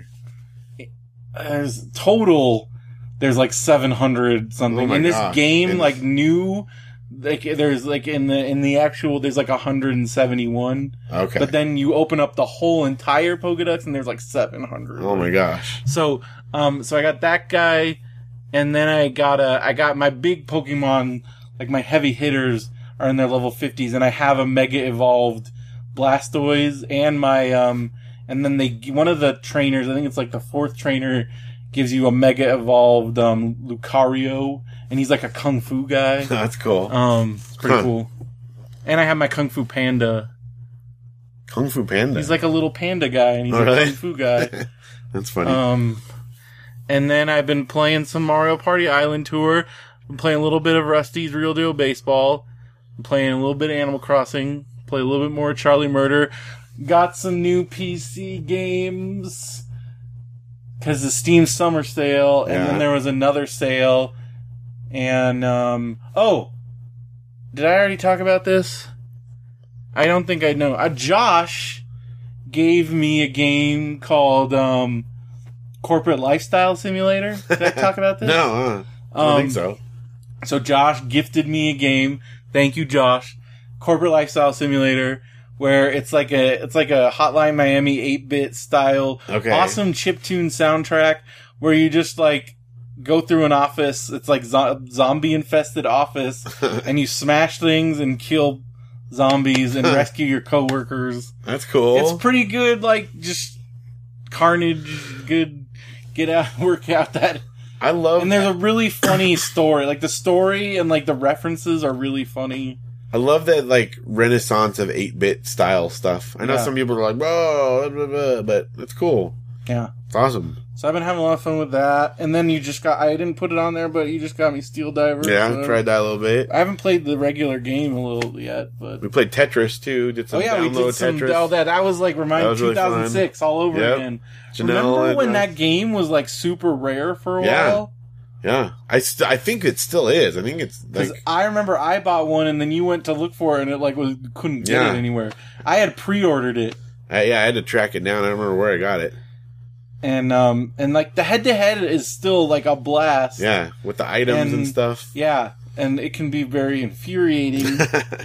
there's total, there's like seven hundred something. Oh my in this gosh. game, In- like new, like there's like in the, in the actual, there's like one hundred seventy-one. Okay. But then you open up the whole entire Pokedex and there's like seven hundred. Oh my gosh. So, um, so I got that guy, and then I got a, I got my big Pokemon, like my heavy hitters are in their level fifties, and I have a Mega Evolved Blastoise, and my, um, and then they, one of the trainers, I think it's like the fourth trainer, gives you a Mega Evolved, um, Lucario, and he's like a Kung Fu guy. That's cool. Um, it's pretty Huh. cool. And I have my Kung Fu Panda. Kung Fu Panda. He's like a little panda guy, and he's Oh, a really? Kung Fu guy. That's funny. Um, and then I've been playing some Mario Party Island Tour. Been playing a little bit of Rusty's Real Deal Baseball. Been playing a little bit of Animal Crossing. Play a little bit more Charlie Murder. Got some new P C games because the Steam Summer Sale, and Yeah. then there was another sale. And um, oh, did I already talk about this? I don't think I know. Uh, Josh gave me a game called um, Corporate Lifestyle Simulator. Did I talk about this? no, uh, I don't Um, think so. So Josh gifted me a game. Thank you, Josh. Corporate Lifestyle Simulator, where it's like a it's like a Hotline Miami eight-bit style, Okay. awesome chiptune soundtrack where you just like go through an office. It's like zo- zombie infested office, and you smash things and kill zombies and rescue your coworkers. That's cool. It's pretty good, like just carnage. Good, get out, work out that. I love. And there's a really funny story. Like the story and like the references are really funny. I love that like renaissance of eight-bit style stuff. I know Yeah. some people are like, "Whoa," blah, blah, blah, but it's cool. Yeah. It's awesome. So I've been having a lot of fun with that. And then you just got, I didn't put it on there, but you just got me Steel Diver. Yeah, so tried that a little bit. I haven't played the regular game a little yet, but. We played Tetris too. Did some oh, yeah, we download did some, Tetris. Oh, that, that was like, remind was really two thousand six all over Yep. again. Janelle Remember and, when uh, that game was like super rare for a Yeah. while? Yeah. I, st- I think it still is. I think it's Because like. I remember I bought one and then you went to look for it and it like was couldn't get Yeah. it anywhere. I had pre-ordered it. I, yeah, I had to track it down. I don't remember where I got it. And um and like the head to head is still like a blast. Yeah, with the items and, And- stuff. Yeah, and it can be very infuriating.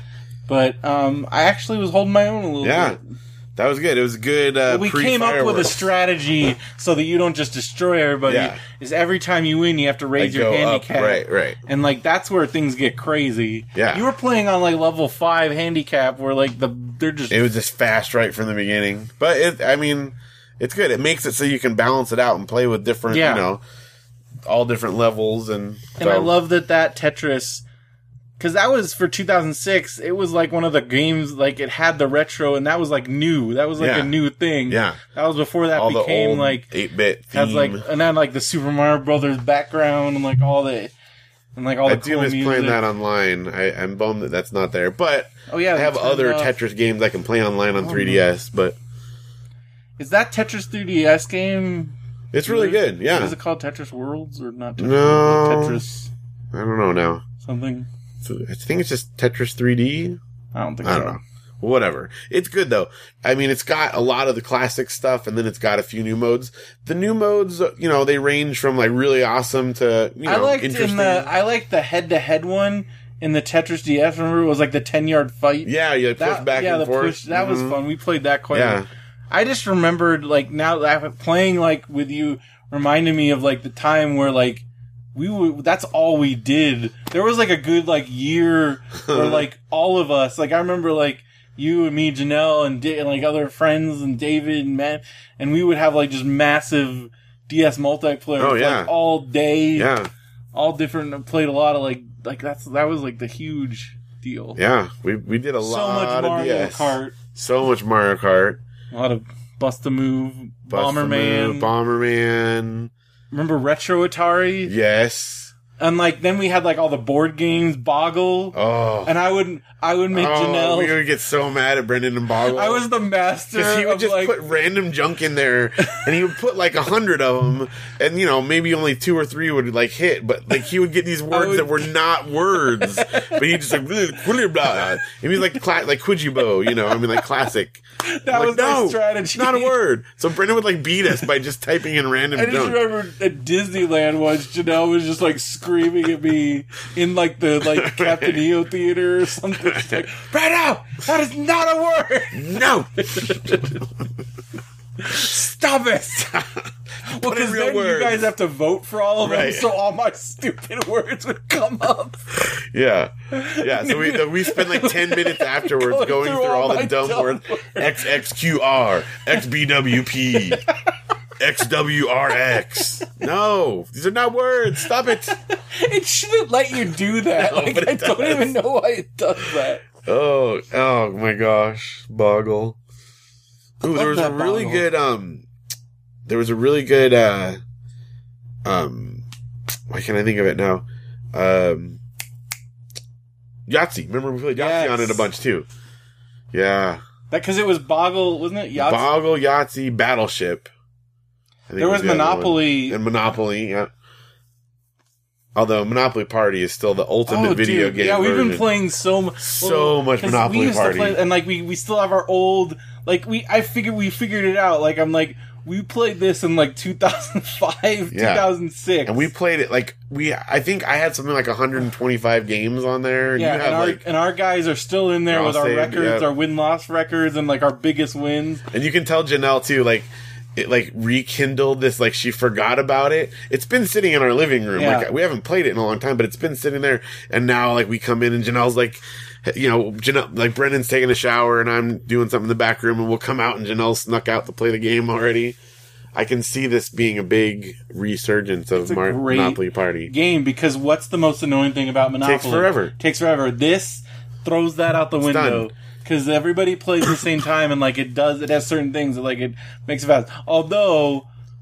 But um I actually was holding my own a little Yeah. bit. That was good. It was a good. Uh, We came up with a pre-fireworks. strategy so that you don't just destroy everybody. Yeah. Is every time you win you have to raise Like, your go up. handicap. Right, right. And like that's where things get crazy. Yeah. You were playing on like level five handicap where like the they're just It was just fast right from the beginning. But it, I mean, it's good. It makes it so you can balance it out and play with different, Yeah. you know, all different levels. And, And I so- love that that Tetris, because that was for two thousand six. It was like one of the games, like it had the retro, and that was like new. That was like Yeah. a new thing. Yeah. that was before that all the became old like eight-bit theme. has like, and then like the Super Mario Brothers background and like all the and like all I the do cool miss music. playing that online. I, I'm bummed that that's not there. But Oh yeah, I have they turned other off- Tetris games I can play online on Oh, three D S. But Is that Tetris three D S game? it's really good. What Yeah. is it called? Tetris Worlds or not? Tetris No. Tetris I don't know now. something. So I think it's just Tetris three D. I don't think I so. don't know. Whatever. It's good though. I mean, it's got a lot of the classic stuff, and then it's got a few new modes. The new modes, you know, they range from like really awesome to you know I liked interesting. in the I liked the head to head one in the Tetris D S. Remember, it was like the ten yard fight. yeah, you push that, back yeah, and the forth. push that was Mhm. fun. We played that quite. Yeah. a bit. I just remembered like now that I'm playing like with you reminded me of like the time where like we would, that's all we did. There was like a good like year where like all of us like I remember like you and me, Janelle, and, Da- and like other friends and David and Matt, and we would have like just massive D S multiplayer Oh, for, yeah. like, all day. Yeah, All different. Played a lot of like like that's that was like the huge deal. yeah. We we did a So lot much of Mario D S. Kart, So much Mario Kart. a lot of Bust a Move, Bust the Bomberman. Move, Bomberman. Remember Retro Atari? Yes. And like then we had like all the board games, Boggle, Oh. and I would I would make oh, Janelle. we would get so mad at Brendan and Boggle. I was the master Because he would of just like put random junk in there, and he would put like a hundred of them, and you know maybe only two or three would like hit, but like he would get these words would- that were not words, but he just like blah, blah, and he was like cla- like Kujibo, you know, I mean like classic. that I'm was like, my no, strategy. it's not a word. So Brendan would like beat us by just typing in random I just junk. remember at Disneyland once Janelle was just like screaming at me in like the like Captain EO theater or something. She's like, Brando, that is not a word. No, Stop it! Well, in because real then words. you guys have to vote for all of them, Right. so all my stupid words would come up. yeah, yeah. So we we spent like ten minutes afterwards Going going, through through all all the my dumb dumb words. words. X X Q R, X B W P, X W R X. No, these are not words. Stop it. It shouldn't let you do that. No, like, but I it don't does. even know why it does that. Oh, oh my gosh, Boggle. Ooh, there love was a that really Boggle. good um. There was a really good uh. Um, why can't I think of it now? Um, Yahtzee. Remember we played Yahtzee Yes. on it a bunch too. Yeah. That because it was Boggle, wasn't it? Yahtzee? Boggle, Yahtzee, Battleship. I think There was the other Monopoly. one. And Monopoly, yeah. Although Monopoly Party is still the ultimate Oh, video dude. game. Yeah, we've been version. playing so much, So much Monopoly Party. and like we we still have our old like we I figured we figured it out. Like I'm like we played this in like two thousand five, Yeah. two thousand six, And we played it like we. I think I had something like one hundred twenty-five games on there. And yeah, you have and our like, and our guys are still in there They're with all our saved, records, yeah. our win loss records, and like our biggest wins. and you can tell Janelle too. Like it like rekindled this. Like she forgot about it. It's been sitting in our living room. Yeah. Like we haven't played it in a long time, but it's been sitting there. And now like we come in and Janelle's like. You know, Janelle, like Brendan's taking a shower and I'm doing something in the back room, and we'll come out and Janelle snuck out to play the game already. I can see this being a big resurgence of a Mar- great Monopoly Party. Game because what's the most annoying thing about Monopoly? Takes forever. Takes forever. This throws that out the window done. because everybody plays at the same time, and like it does, it has certain things that like it makes it fast. Although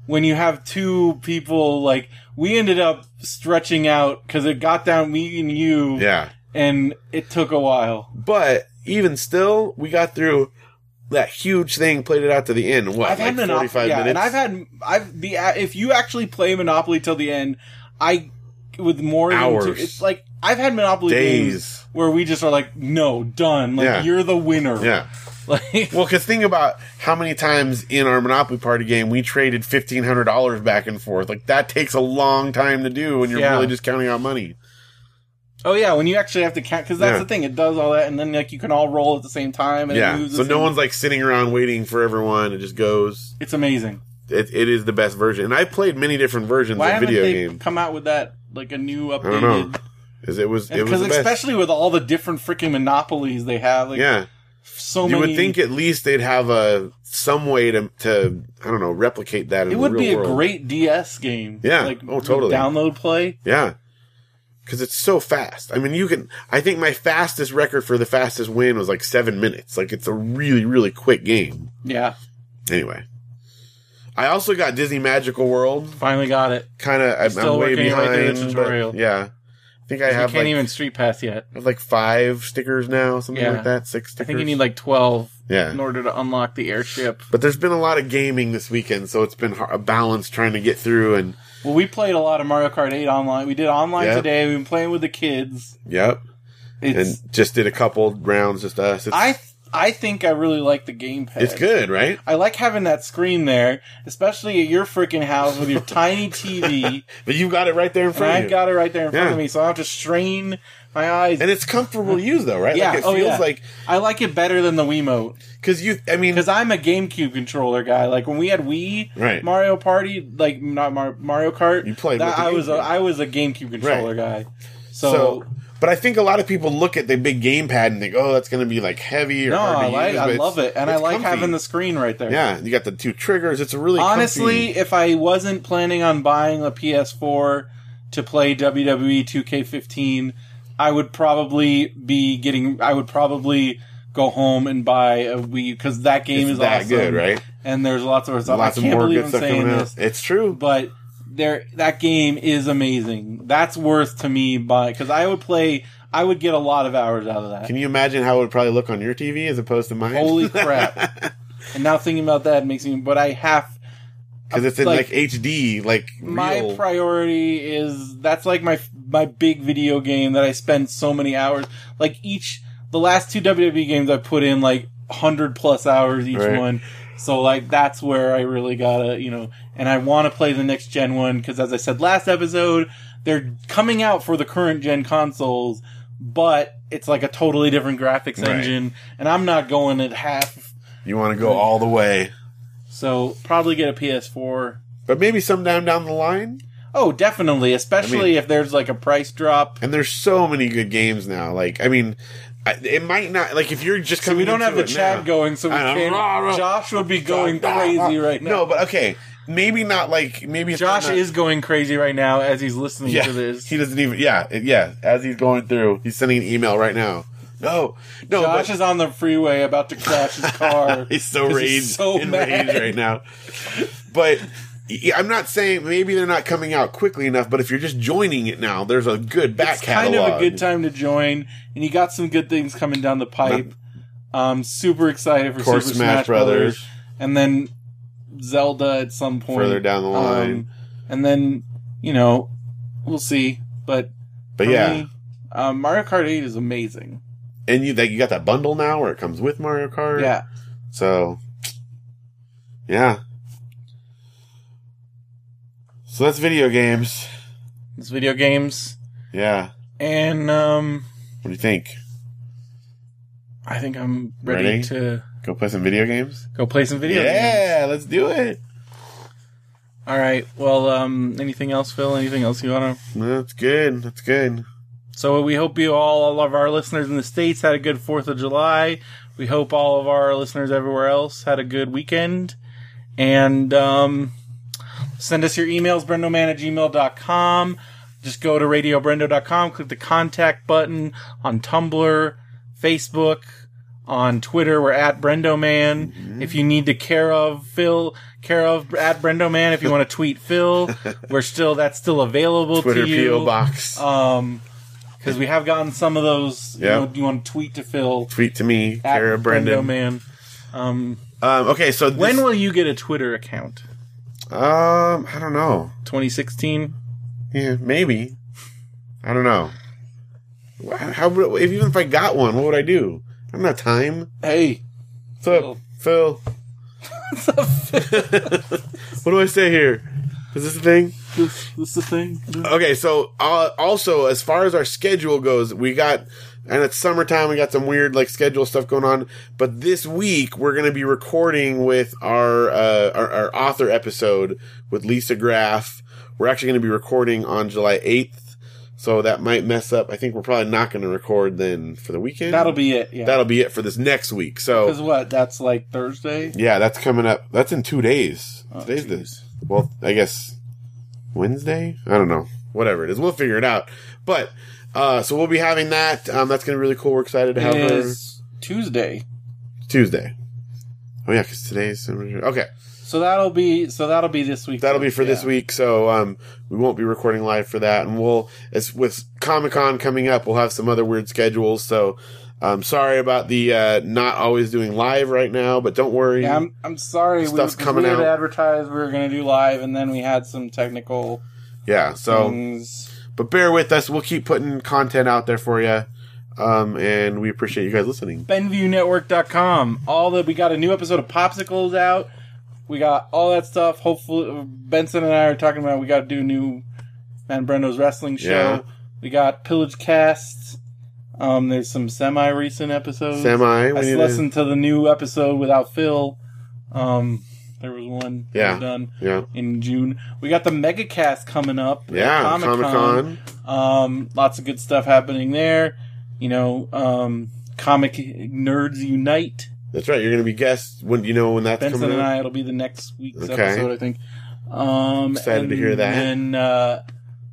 when you have two people, like, we ended up stretching out because it got down, me and you. Yeah. And it took a while. But even still, we got through that huge thing, played it out to the end. What, I've like had forty-five Monop- yeah, minutes? and I've had, I've, the, if you actually play Monopoly till the end, I, with more Hours. than two, it's like, I've had Monopoly Days. games where we just are like, no, done. Like, Yeah. you're the winner. Yeah. Like, Well, because think about how many times in our Monopoly Party game we traded fifteen hundred dollars back and forth. Like, that takes a long time to do when you're Yeah. really just counting out money. oh yeah, when you actually have to count, because that's Yeah. the thing, it does all that, and then like you can all roll at the same time, and it Yeah. moves So the no same- one's like sitting around waiting for everyone. It just goes. It's amazing. It, it is the best version. And I've played many different versions Why of haven't video they games. come out with that, like a new I don't know. updated? 'Cause it was, it was Because the best. especially with all the different freaking monopolies they have, like Yeah. so You many. would think at least they'd have a some way to to I don't know replicate that in it the would real be a world. great D S game. Yeah. like Oh, totally. download play. Yeah, because it's so fast. I mean, you can. I think my fastest record for the fastest win was like seven minutes. Like it's a really really quick game. Yeah, Anyway, I also got Disney Magical World. finally got it. Kind of, I'm, Still I'm way working your way through the behind. tutorial. But yeah, I think I You have can't like, even Street Pass yet. I have like five stickers now, something Yeah. like that. Six I stickers. think you need like twelve Yeah. in order to unlock the airship. But there's been a lot of gaming this weekend, so it's been har- a balance trying to get through. And Well, we played a lot of Mario Kart eight online. We did online Yep. today. We've been playing with the kids. yep, It's and just did a couple rounds, just us. It's, I I think I really like the gamepad. it's good, right? I like having that screen there, especially at your freaking house with your tiny T V. But you've got it right there in And front of I've you. got it right there in front Yeah. of me, so I don't have to strain my eyes. And it's comfortable to use, though, right? yeah, Like, it oh feels yeah. like, I like it better than the Wiimote. because you, I mean, Because I'm a GameCube controller guy. Like when we had Wii Right. Mario Party, like not Mar- Mario Kart, You played that, with the I was a, GameCube. I was a GameCube controller guy. So, so, but I think a lot of people look at the big gamepad and think, oh, that's going to be like heavy or no, hard to I like, use. I but love it's- it, and I it's like comfy. having the screen right there. Yeah, you got the two triggers. It's a really Honestly, comfy. if I wasn't planning on buying a P S four to play W W E two K fifteen, I would probably be getting. I would probably go home and buy a Wii because that game It's is that awesome. good, right? And there's lots of stuff. Lots I of can't more believe good I'm stuff saying coming this, out. It's true. but there that game is amazing. That's worth to me buy because I would play. I would get a lot of hours out of that. Can you imagine how it would probably look on your T V as opposed to mine? Holy crap! And now thinking about that makes me. But I have. Because it's in Like, like, H D, like My real. priority is that's like my my big video game that I spend so many hours. Like each the last two W W E games I put in like hundred plus hours each Right. one. So like that's where I really gotta you know. And I want to play the next gen one because as I said last episode, they're coming out for the current gen consoles, but it's like a totally different graphics Right. engine, and I'm not going at half. You want to go all the way. So probably get a P S four. But maybe sometime down the line. Oh, definitely, especially I mean- if there's like a price drop. And there's so many good games now. Like, I mean, I, it might not, like, if you're just So coming we don't have into the it chat now- going, so we I know. can't. Rah, rah. Josh would be going Rah, rah. crazy right now. No, but okay. Maybe not like, maybe it's Josh not, is going crazy right now as he's listening yeah, to this. he doesn't even, yeah, it- yeah, as he's going through, he's sending an email right now. No, no, Josh but, is on the freeway about to crash his car. he's so 'cause raged, he's so enraged mad. right now. But yeah, I'm not saying maybe they're not coming out quickly enough, but if you're just joining it now, there's a good back It's catalog. kind of a good time to join, and you got some good things coming down the pipe. Um, super excited for Of course, Super Smash Smash, Brothers. Brothers, and then Zelda at some point Further down the line. Um, and then you know we'll see, but But for yeah, me, um, Mario Kart eight is amazing. and you that you got that bundle now where it comes with Mario Kart. Yeah. So, yeah. So that's video games. It's video games, Yeah. and um, What do you think? I think I'm ready, Ready? to Go play some video games? go play some video games. Yeah, let's do it. All right. Well, um, anything else, Phil? Anything else you wanna? That's good. That's good. So we hope you all, all of our listeners in the States had a good fourth of July. We hope all of our listeners everywhere else had a good weekend. And um, send us your emails, brendoman at gmail dot com. Just go to radio brendo dot com, click the contact button on Tumblr, Facebook, On Twitter, we're at Brendoman. Mm-hmm. If you need to care of Phil, care of at Brendoman. If you want to tweet Phil, we're still that's still available Twitter to you. P O box. Um, because we have gotten some of those. You yep. know, you want to tweet to Phil? Tweet to me, care of Brendan. Brendoman. Um, um, okay, so this, when will you get a Twitter account? Um, I don't know. twenty sixteen Yeah, maybe. I don't know. How would, if even if I got one, what would I do? I don't have time. Hey, what's up, Phil? What's up, Phil? What do I say here? Is this a thing? This, this the thing? Okay, so uh, also as far as our schedule goes, we got, and it's summertime. We got some weird like schedule stuff going on. But this week we're going to be recording with our, uh, our our author episode with Lisa Graff. We're actually going to be recording on July eighth. So that might mess up. I think we're probably not going to record then for the weekend. That'll be it. Yeah. That'll be it for this next week. So because what? That's like Thursday. Yeah, that's coming up. That's in two days. Oh, Today's geez. the well, I guess Wednesday. I don't know. Whatever it is, we'll figure it out. But uh, so we'll be having that. Um, that's going to be really cool. We're excited to have it her. Is Tuesday. Tuesday. Oh yeah, because today's okay. So that'll be so that'll be this week. That'll be for yeah. this week. So um, we won't be recording live for that, and we'll as with Comic-Con coming up, we'll have some other weird schedules. So I'm sorry about the uh, not always doing live right now, but don't worry. Yeah, I'm I'm sorry. Stuff's we, coming we had out. advertised we were going to do live, and then we had some technical yeah. So, things. But bear with us. We'll keep putting content out there for you. Um, and we appreciate you guys listening. Benview Network dot com. All the we got a new episode of Popsicles out. We got all that stuff. Hopefully, Benson and I are talking about we got to do a new Man Brendo's wrestling show. Yeah. We got Pillage Cast. Um, there's some semi-recent episodes. Semi. I We need listened to... to the new episode without Phil. Um, there was one Yeah. that was done Yeah. in June. We got the Megacast coming up. at Yeah. Comic-Con. Comic-Con. Um, lots of good stuff happening there. You know, um, Comic Nerds Unite. That's right. You're going to be guests. When do you know when that's Benson coming and out? I, it'll be the next week's Okay. episode, I think. Um, Excited to hear that. And uh,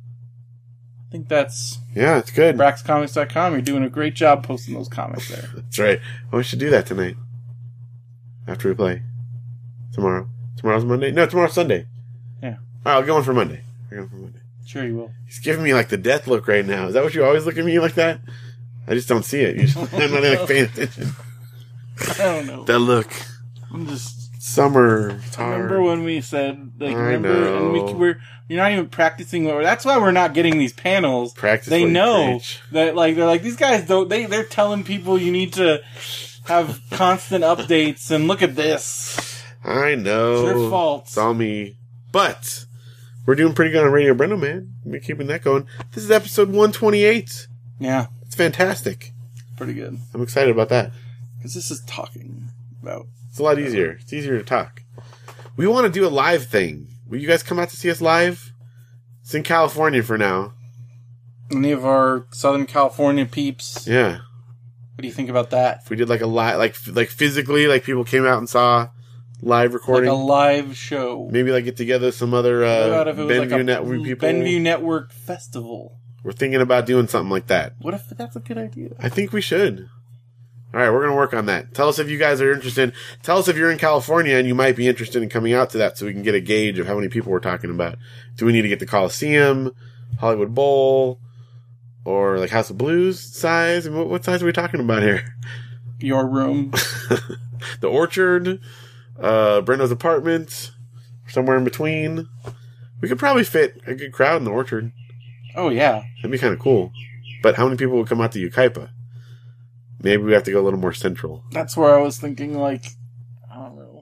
I think that's Yeah, it's good. Brax Comics dot com. You're doing a great job posting those comics there. That's right. Oh, we should do that tonight. After we play. Tomorrow. Tomorrow's Monday? No, tomorrow's Sunday. Yeah. All right, I'll go on for Monday. I'll go on for Monday. Sure you will. He's giving me like the death look right now. Is that what you always look at me like that? I just don't see it. Usually. I'm not like paying attention. I don't know. That look. I'm just... Summer. Tar. Remember when we said... Like, I remember, know. And we, we're... You're not even practicing. What, that's why we're not getting these panels. Practice They what you know preach. that, like, they're like, these guys don't... They, they're telling people you need to have constant updates and look at this. I know. It's your fault. It's all me. But we're doing pretty good on Radio Brendo, man. We're keeping that going. This is episode one twenty-eight. Yeah. It's fantastic. Pretty good. I'm excited about that. Because this is talking about... It's a lot easier. It's easier to talk. We want to do a live thing. Will you guys come out to see us live? It's in California for now. Any of our Southern California peeps? Yeah. What do you think about that? If we did like a live, like like physically, like people came out and saw live recording. Like a live show. Maybe like get together some other What uh, about if it was Benview like a Network people. Benview Network Festival? We're thinking about doing something like that. What if that's a good idea? I think we should. All right, we're going to work on that. Tell us if you guys are interested. Tell us if you're in California and you might be interested in coming out to that so we can get a gauge of how many people we're talking about. Do we need to get the Coliseum, Hollywood Bowl, or like House of Blues size? And what, what size are we talking about here? Your room. The Orchard, uh, Brendo's apartment, somewhere in between. We could probably fit a good crowd in the Orchard. Oh, yeah. That'd be kind of cool. But how many people would come out to Yucaipa? Maybe we have to go a little more central. That's where I was thinking, like, I don't know.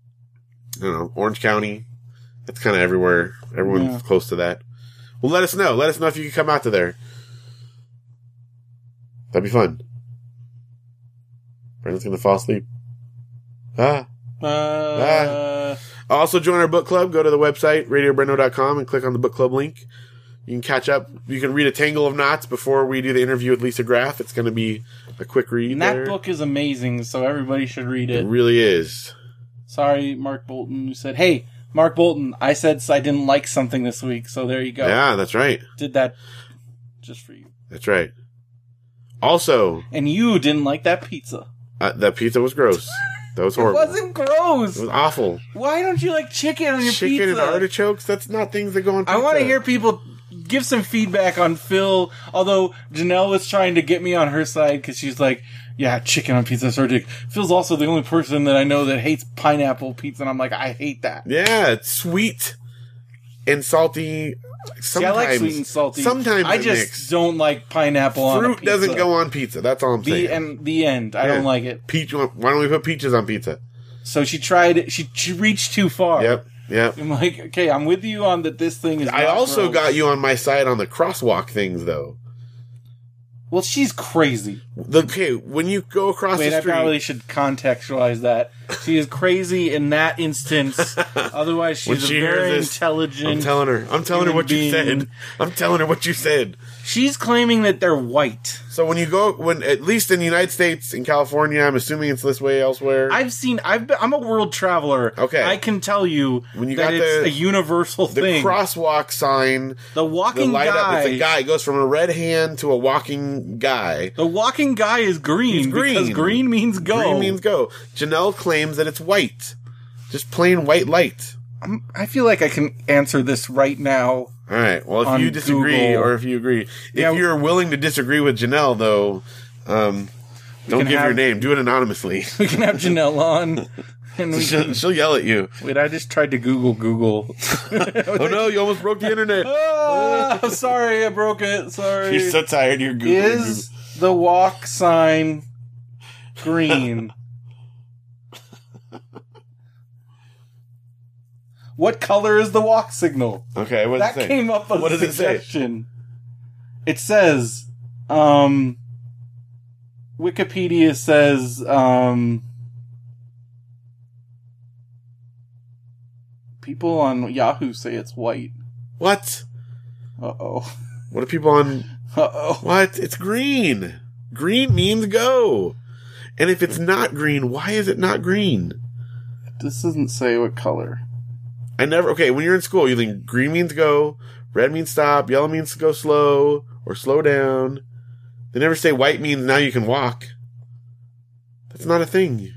I don't know, Orange County. That's kind of everywhere. Everyone's Yeah. close to that. Well, let us know. Let us know if you can come out to there. That'd be fun. Brandon's going to fall asleep. Ah. Uh, Also, join our book club. Go to the website, radio brendo dot com, and click on the book club link. You can catch up. You can read A Tangle of Knots before we do the interview with Lisa Graff. It's going to be a quick read. and that there. book is amazing, so everybody should read It it. really is. Sorry, Mark Bolton, who said, hey, Mark Bolton, I said I didn't like something this week, so there you go. Yeah, that's right. Did that just for you. That's right. Also, And you didn't like that pizza. Uh, that pizza was gross. That was horrible. It wasn't gross. It was awful. Why don't you like chicken on your chicken pizza? Chicken and artichokes? That's not things that go on pizza. I want to hear people give some feedback on Phil, although Janelle was trying to get me on her side because she's like, yeah, chicken on pizza is ridiculous. Phil's also the only person that I know that hates pineapple pizza, and I'm like, I hate that. Yeah, it's sweet and salty. Sometimes, See, I like sweet and salty. Sometimes I just mix. don't like pineapple on a Fruit pizza. doesn't go on pizza. That's all I'm the, saying. And the end. I Yeah. don't like it. Peach. Why don't we put peaches on pizza? So she tried it. She, she reached too far. Yep. Yep. I'm like, okay, I'm with you on that this thing is I not also gross. got you on my side on the crosswalk things, though. Well, she's crazy. The, okay, when you go across Wait, the I street... probably should contextualize that. She is crazy in that instance. Otherwise, When she's she a hears very this, intelligent... I'm telling her. I'm telling her human what you being. said. I'm telling her what you said. She's claiming that they're white. So when you go, when at least in the United States, in California, I'm assuming it's this way elsewhere. I've seen... I've been, I'm a world traveler. Okay. I can tell you, When you that got it's the- a universal the thing. crosswalk sign, the the walking light guy... up, it's a guy. It goes from a red hand to a walking guy. The walking guy is green. He's green. Because green means go. Green means go. Janelle claims that it's white. Just plain white light. I'm, I feel like I can answer this right now. All right. Well, if On you disagree Google. or if you agree, if Yeah. you're willing to disagree with Janelle, though, um, don't can give your have- name. Do it anonymously. We can have Janelle on. And we she'll, can, she'll yell at you. wait, I just tried to Google Google. Oh no! You almost broke the internet. Ah, I'm sorry, I broke it. Sorry. You're so tired. You're googling. Is the walk sign green? What color is the walk signal? Okay. What does That it say? came up as What a does it say? suggestion. It says, um, Wikipedia says, um, people on Yahoo say it's white. What? Uh-oh. What are people on? Uh-oh. What? It's green. Green means go. And if it's not green, why is it not green? This doesn't say what color. I never. Okay, when you're in school, you think green means go, red means stop, yellow means go slow or slow down. They never say white means now you can walk. That's not a thing.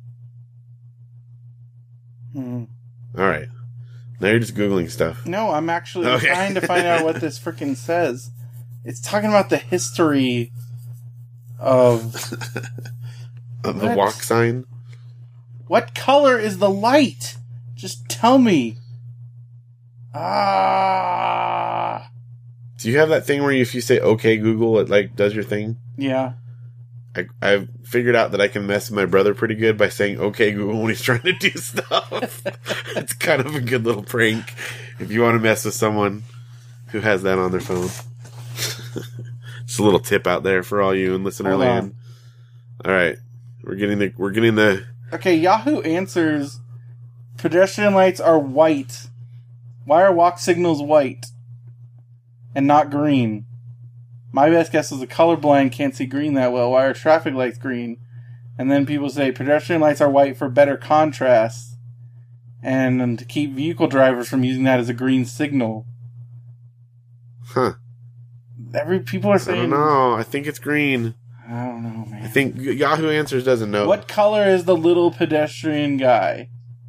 Hmm. All right. Now you're just Googling stuff. No, I'm actually Okay. trying to find out what this freaking says. It's talking about the history of... Uh, the What? walk sign. What color is the light? Just tell me. Ah. Do you have that thing where if you say "Okay, Google," it like does your thing? Yeah. I, I've figured out that I can mess with my brother pretty good by saying "Okay, Google" when he's trying to do stuff. It's kind of a good little prank if you want to mess with someone who has that on their phone. Just a little tip out there for all you in listener Hold land. All right, we're getting the we're getting the Okay, Yahoo answers, pedestrian lights are white. Why are walk signals white and not green? My best guess is a colorblind can't see green that well. Why are traffic lights green? And then people say pedestrian lights are white for better contrast and to keep vehicle drivers from using that as a green signal. huh. Every people are I saying, don't know. I think it's green. I don't know, man. I think Yahoo Answers doesn't know. What color is the little pedestrian guy?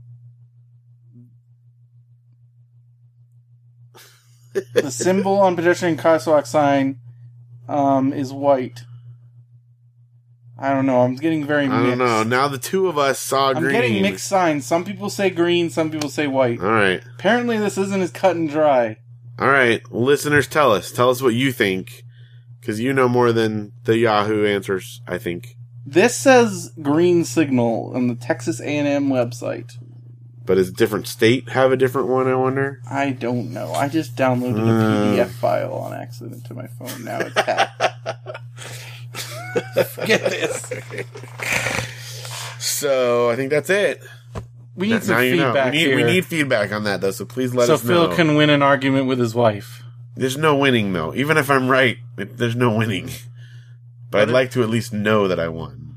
The symbol on pedestrian crosswalk sign um, is white. I don't know. I'm getting very mixed. I don't know. Now the two of us saw I'm green. getting mixed signs. Some people say green, some people say white. All right. Apparently this isn't as cut and dry. All right. Listeners, tell us. Tell us what you think. Because you know more than the Yahoo Answers, I think. This says green signal on the Texas A and M website. But does a different state have a different one, I wonder? I don't know. I just downloaded a Uh. P D F file on accident to my phone. Now it's hacked. Forget this. So, I think that's it. We need some Now you know. feedback We need, here. we need feedback on that, though, so please let so us know. Phil can win an argument with his wife. There's no winning, though. Even if I'm right, it, there's no winning. But I'd What? like to at least know that I won.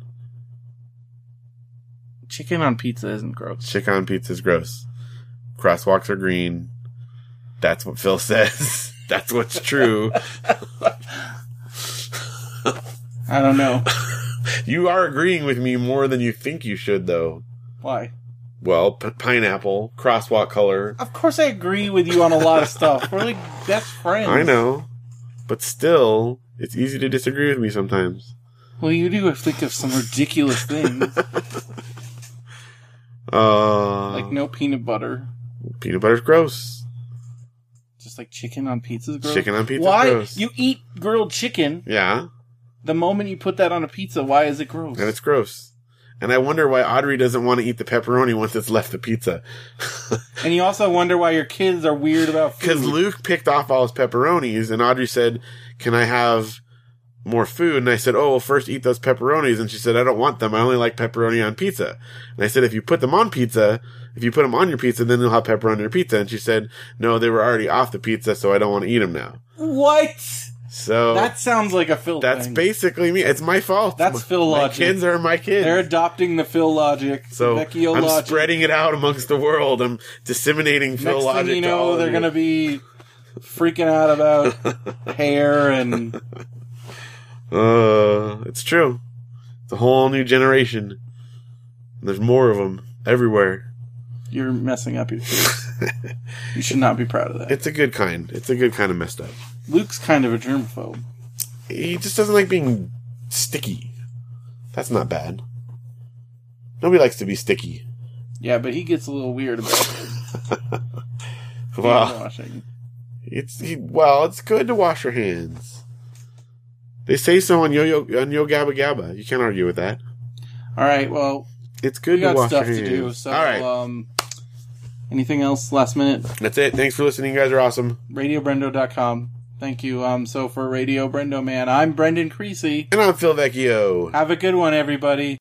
Chicken on pizza isn't gross. Chicken on pizza's gross. Crosswalks are green. That's what Phil says. That's what's true. I don't know. You are agreeing with me more than you think you should, though. Why? Well, p- pineapple, crosswalk color. Of course I agree with you on a lot of stuff. We're like best friends. I know. But still, it's easy to disagree with me sometimes. Well, you do think of some ridiculous things. uh, like no peanut butter. Peanut butter's gross. Just like chicken on pizza is gross? Chicken on pizza Why? is gross. You eat grilled chicken. Yeah. The moment you put that on a pizza, why is it gross? And it's gross. And I wonder why Audrey doesn't want to eat the pepperoni once it's left the pizza. And you also wonder why your kids are weird about food. Because Luke picked off all his pepperonis, and Audrey said, can I have more food? And I said, oh, well, first eat those pepperonis. And she said, I don't want them. I only like pepperoni on pizza. And I said, if you put them on pizza, if you put them on your pizza, then you'll have pepperoni on your pizza. And she said, no, they were already off the pizza, so I don't want to eat them now. What? So that sounds like a Phil That's thing. basically me. It's my fault. That's my, Phil my logic. kids are my kids. They're adopting the Phil logic. So Vecchio I'm logic. spreading it out amongst the world. I'm disseminating Phil Next logic. thing you to all know, of they're you. going to be freaking out about hair and... Uh, it's true. It's a whole new generation. There's more of them everywhere. You're messing up your face. You should not be proud of that. It's a good kind. It's a good kind of messed up. Luke's kind of a germaphobe. He just doesn't like being sticky. That's not bad. Nobody likes to be sticky. Yeah, but he gets a little weird about it. Well, washing. It's he, well, it's good to wash your hands. They say so on Yo Yo on Yo Gabba Gabba. You can't argue with that. All right, well, it's good we to got wash stuff your to hands. do. So, all right. Um, anything else? Last minute. That's it. Thanks for listening. You guys are awesome. radio brendo dot com. Thank you. Um, so for Radio Brendo Man, I'm Brendan Creasy. And I'm Phil Vecchio. Have a good one, everybody.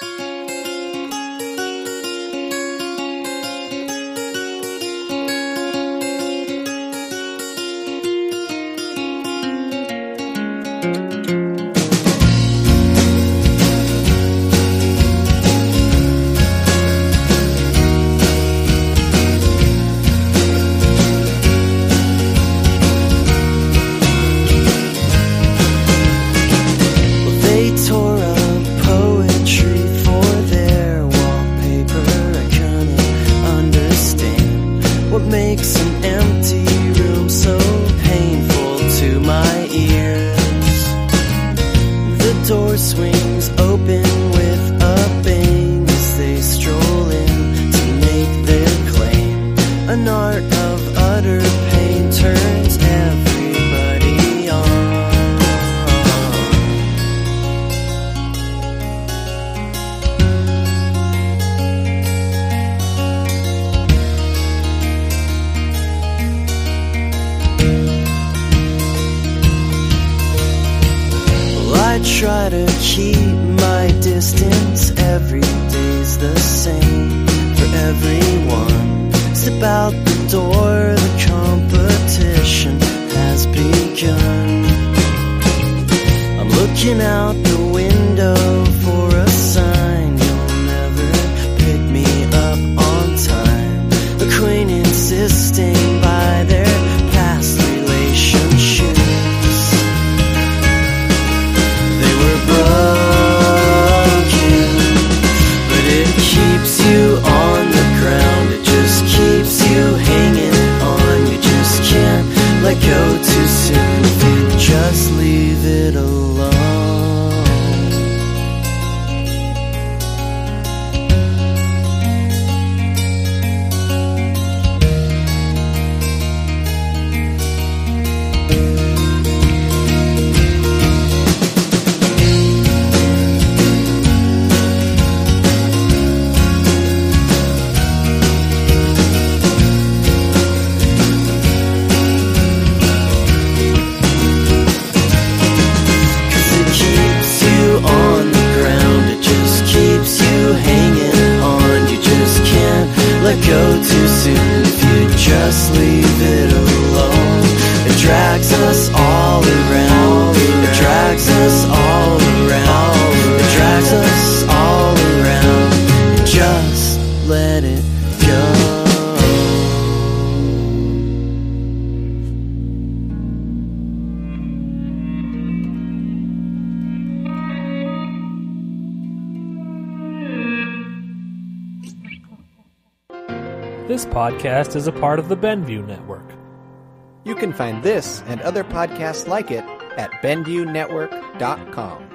Try to keep my distance. Every day's the same for everyone. Step out the door, the competition has begun. I'm looking out the window for a sign. You'll never pick me up on time. Acquaintances stained by their past relationships. Broken, but it keeps you on the ground. It just keeps you hanging on. You just can't let go too soon if you just leave it alone. Let go too soon if you just leave it alone. It drags us all around. It drags us all around. It drags us all around. Just let it go. This podcast is a part of the Benview Network. You can find this and other podcasts like it at benview network dot com.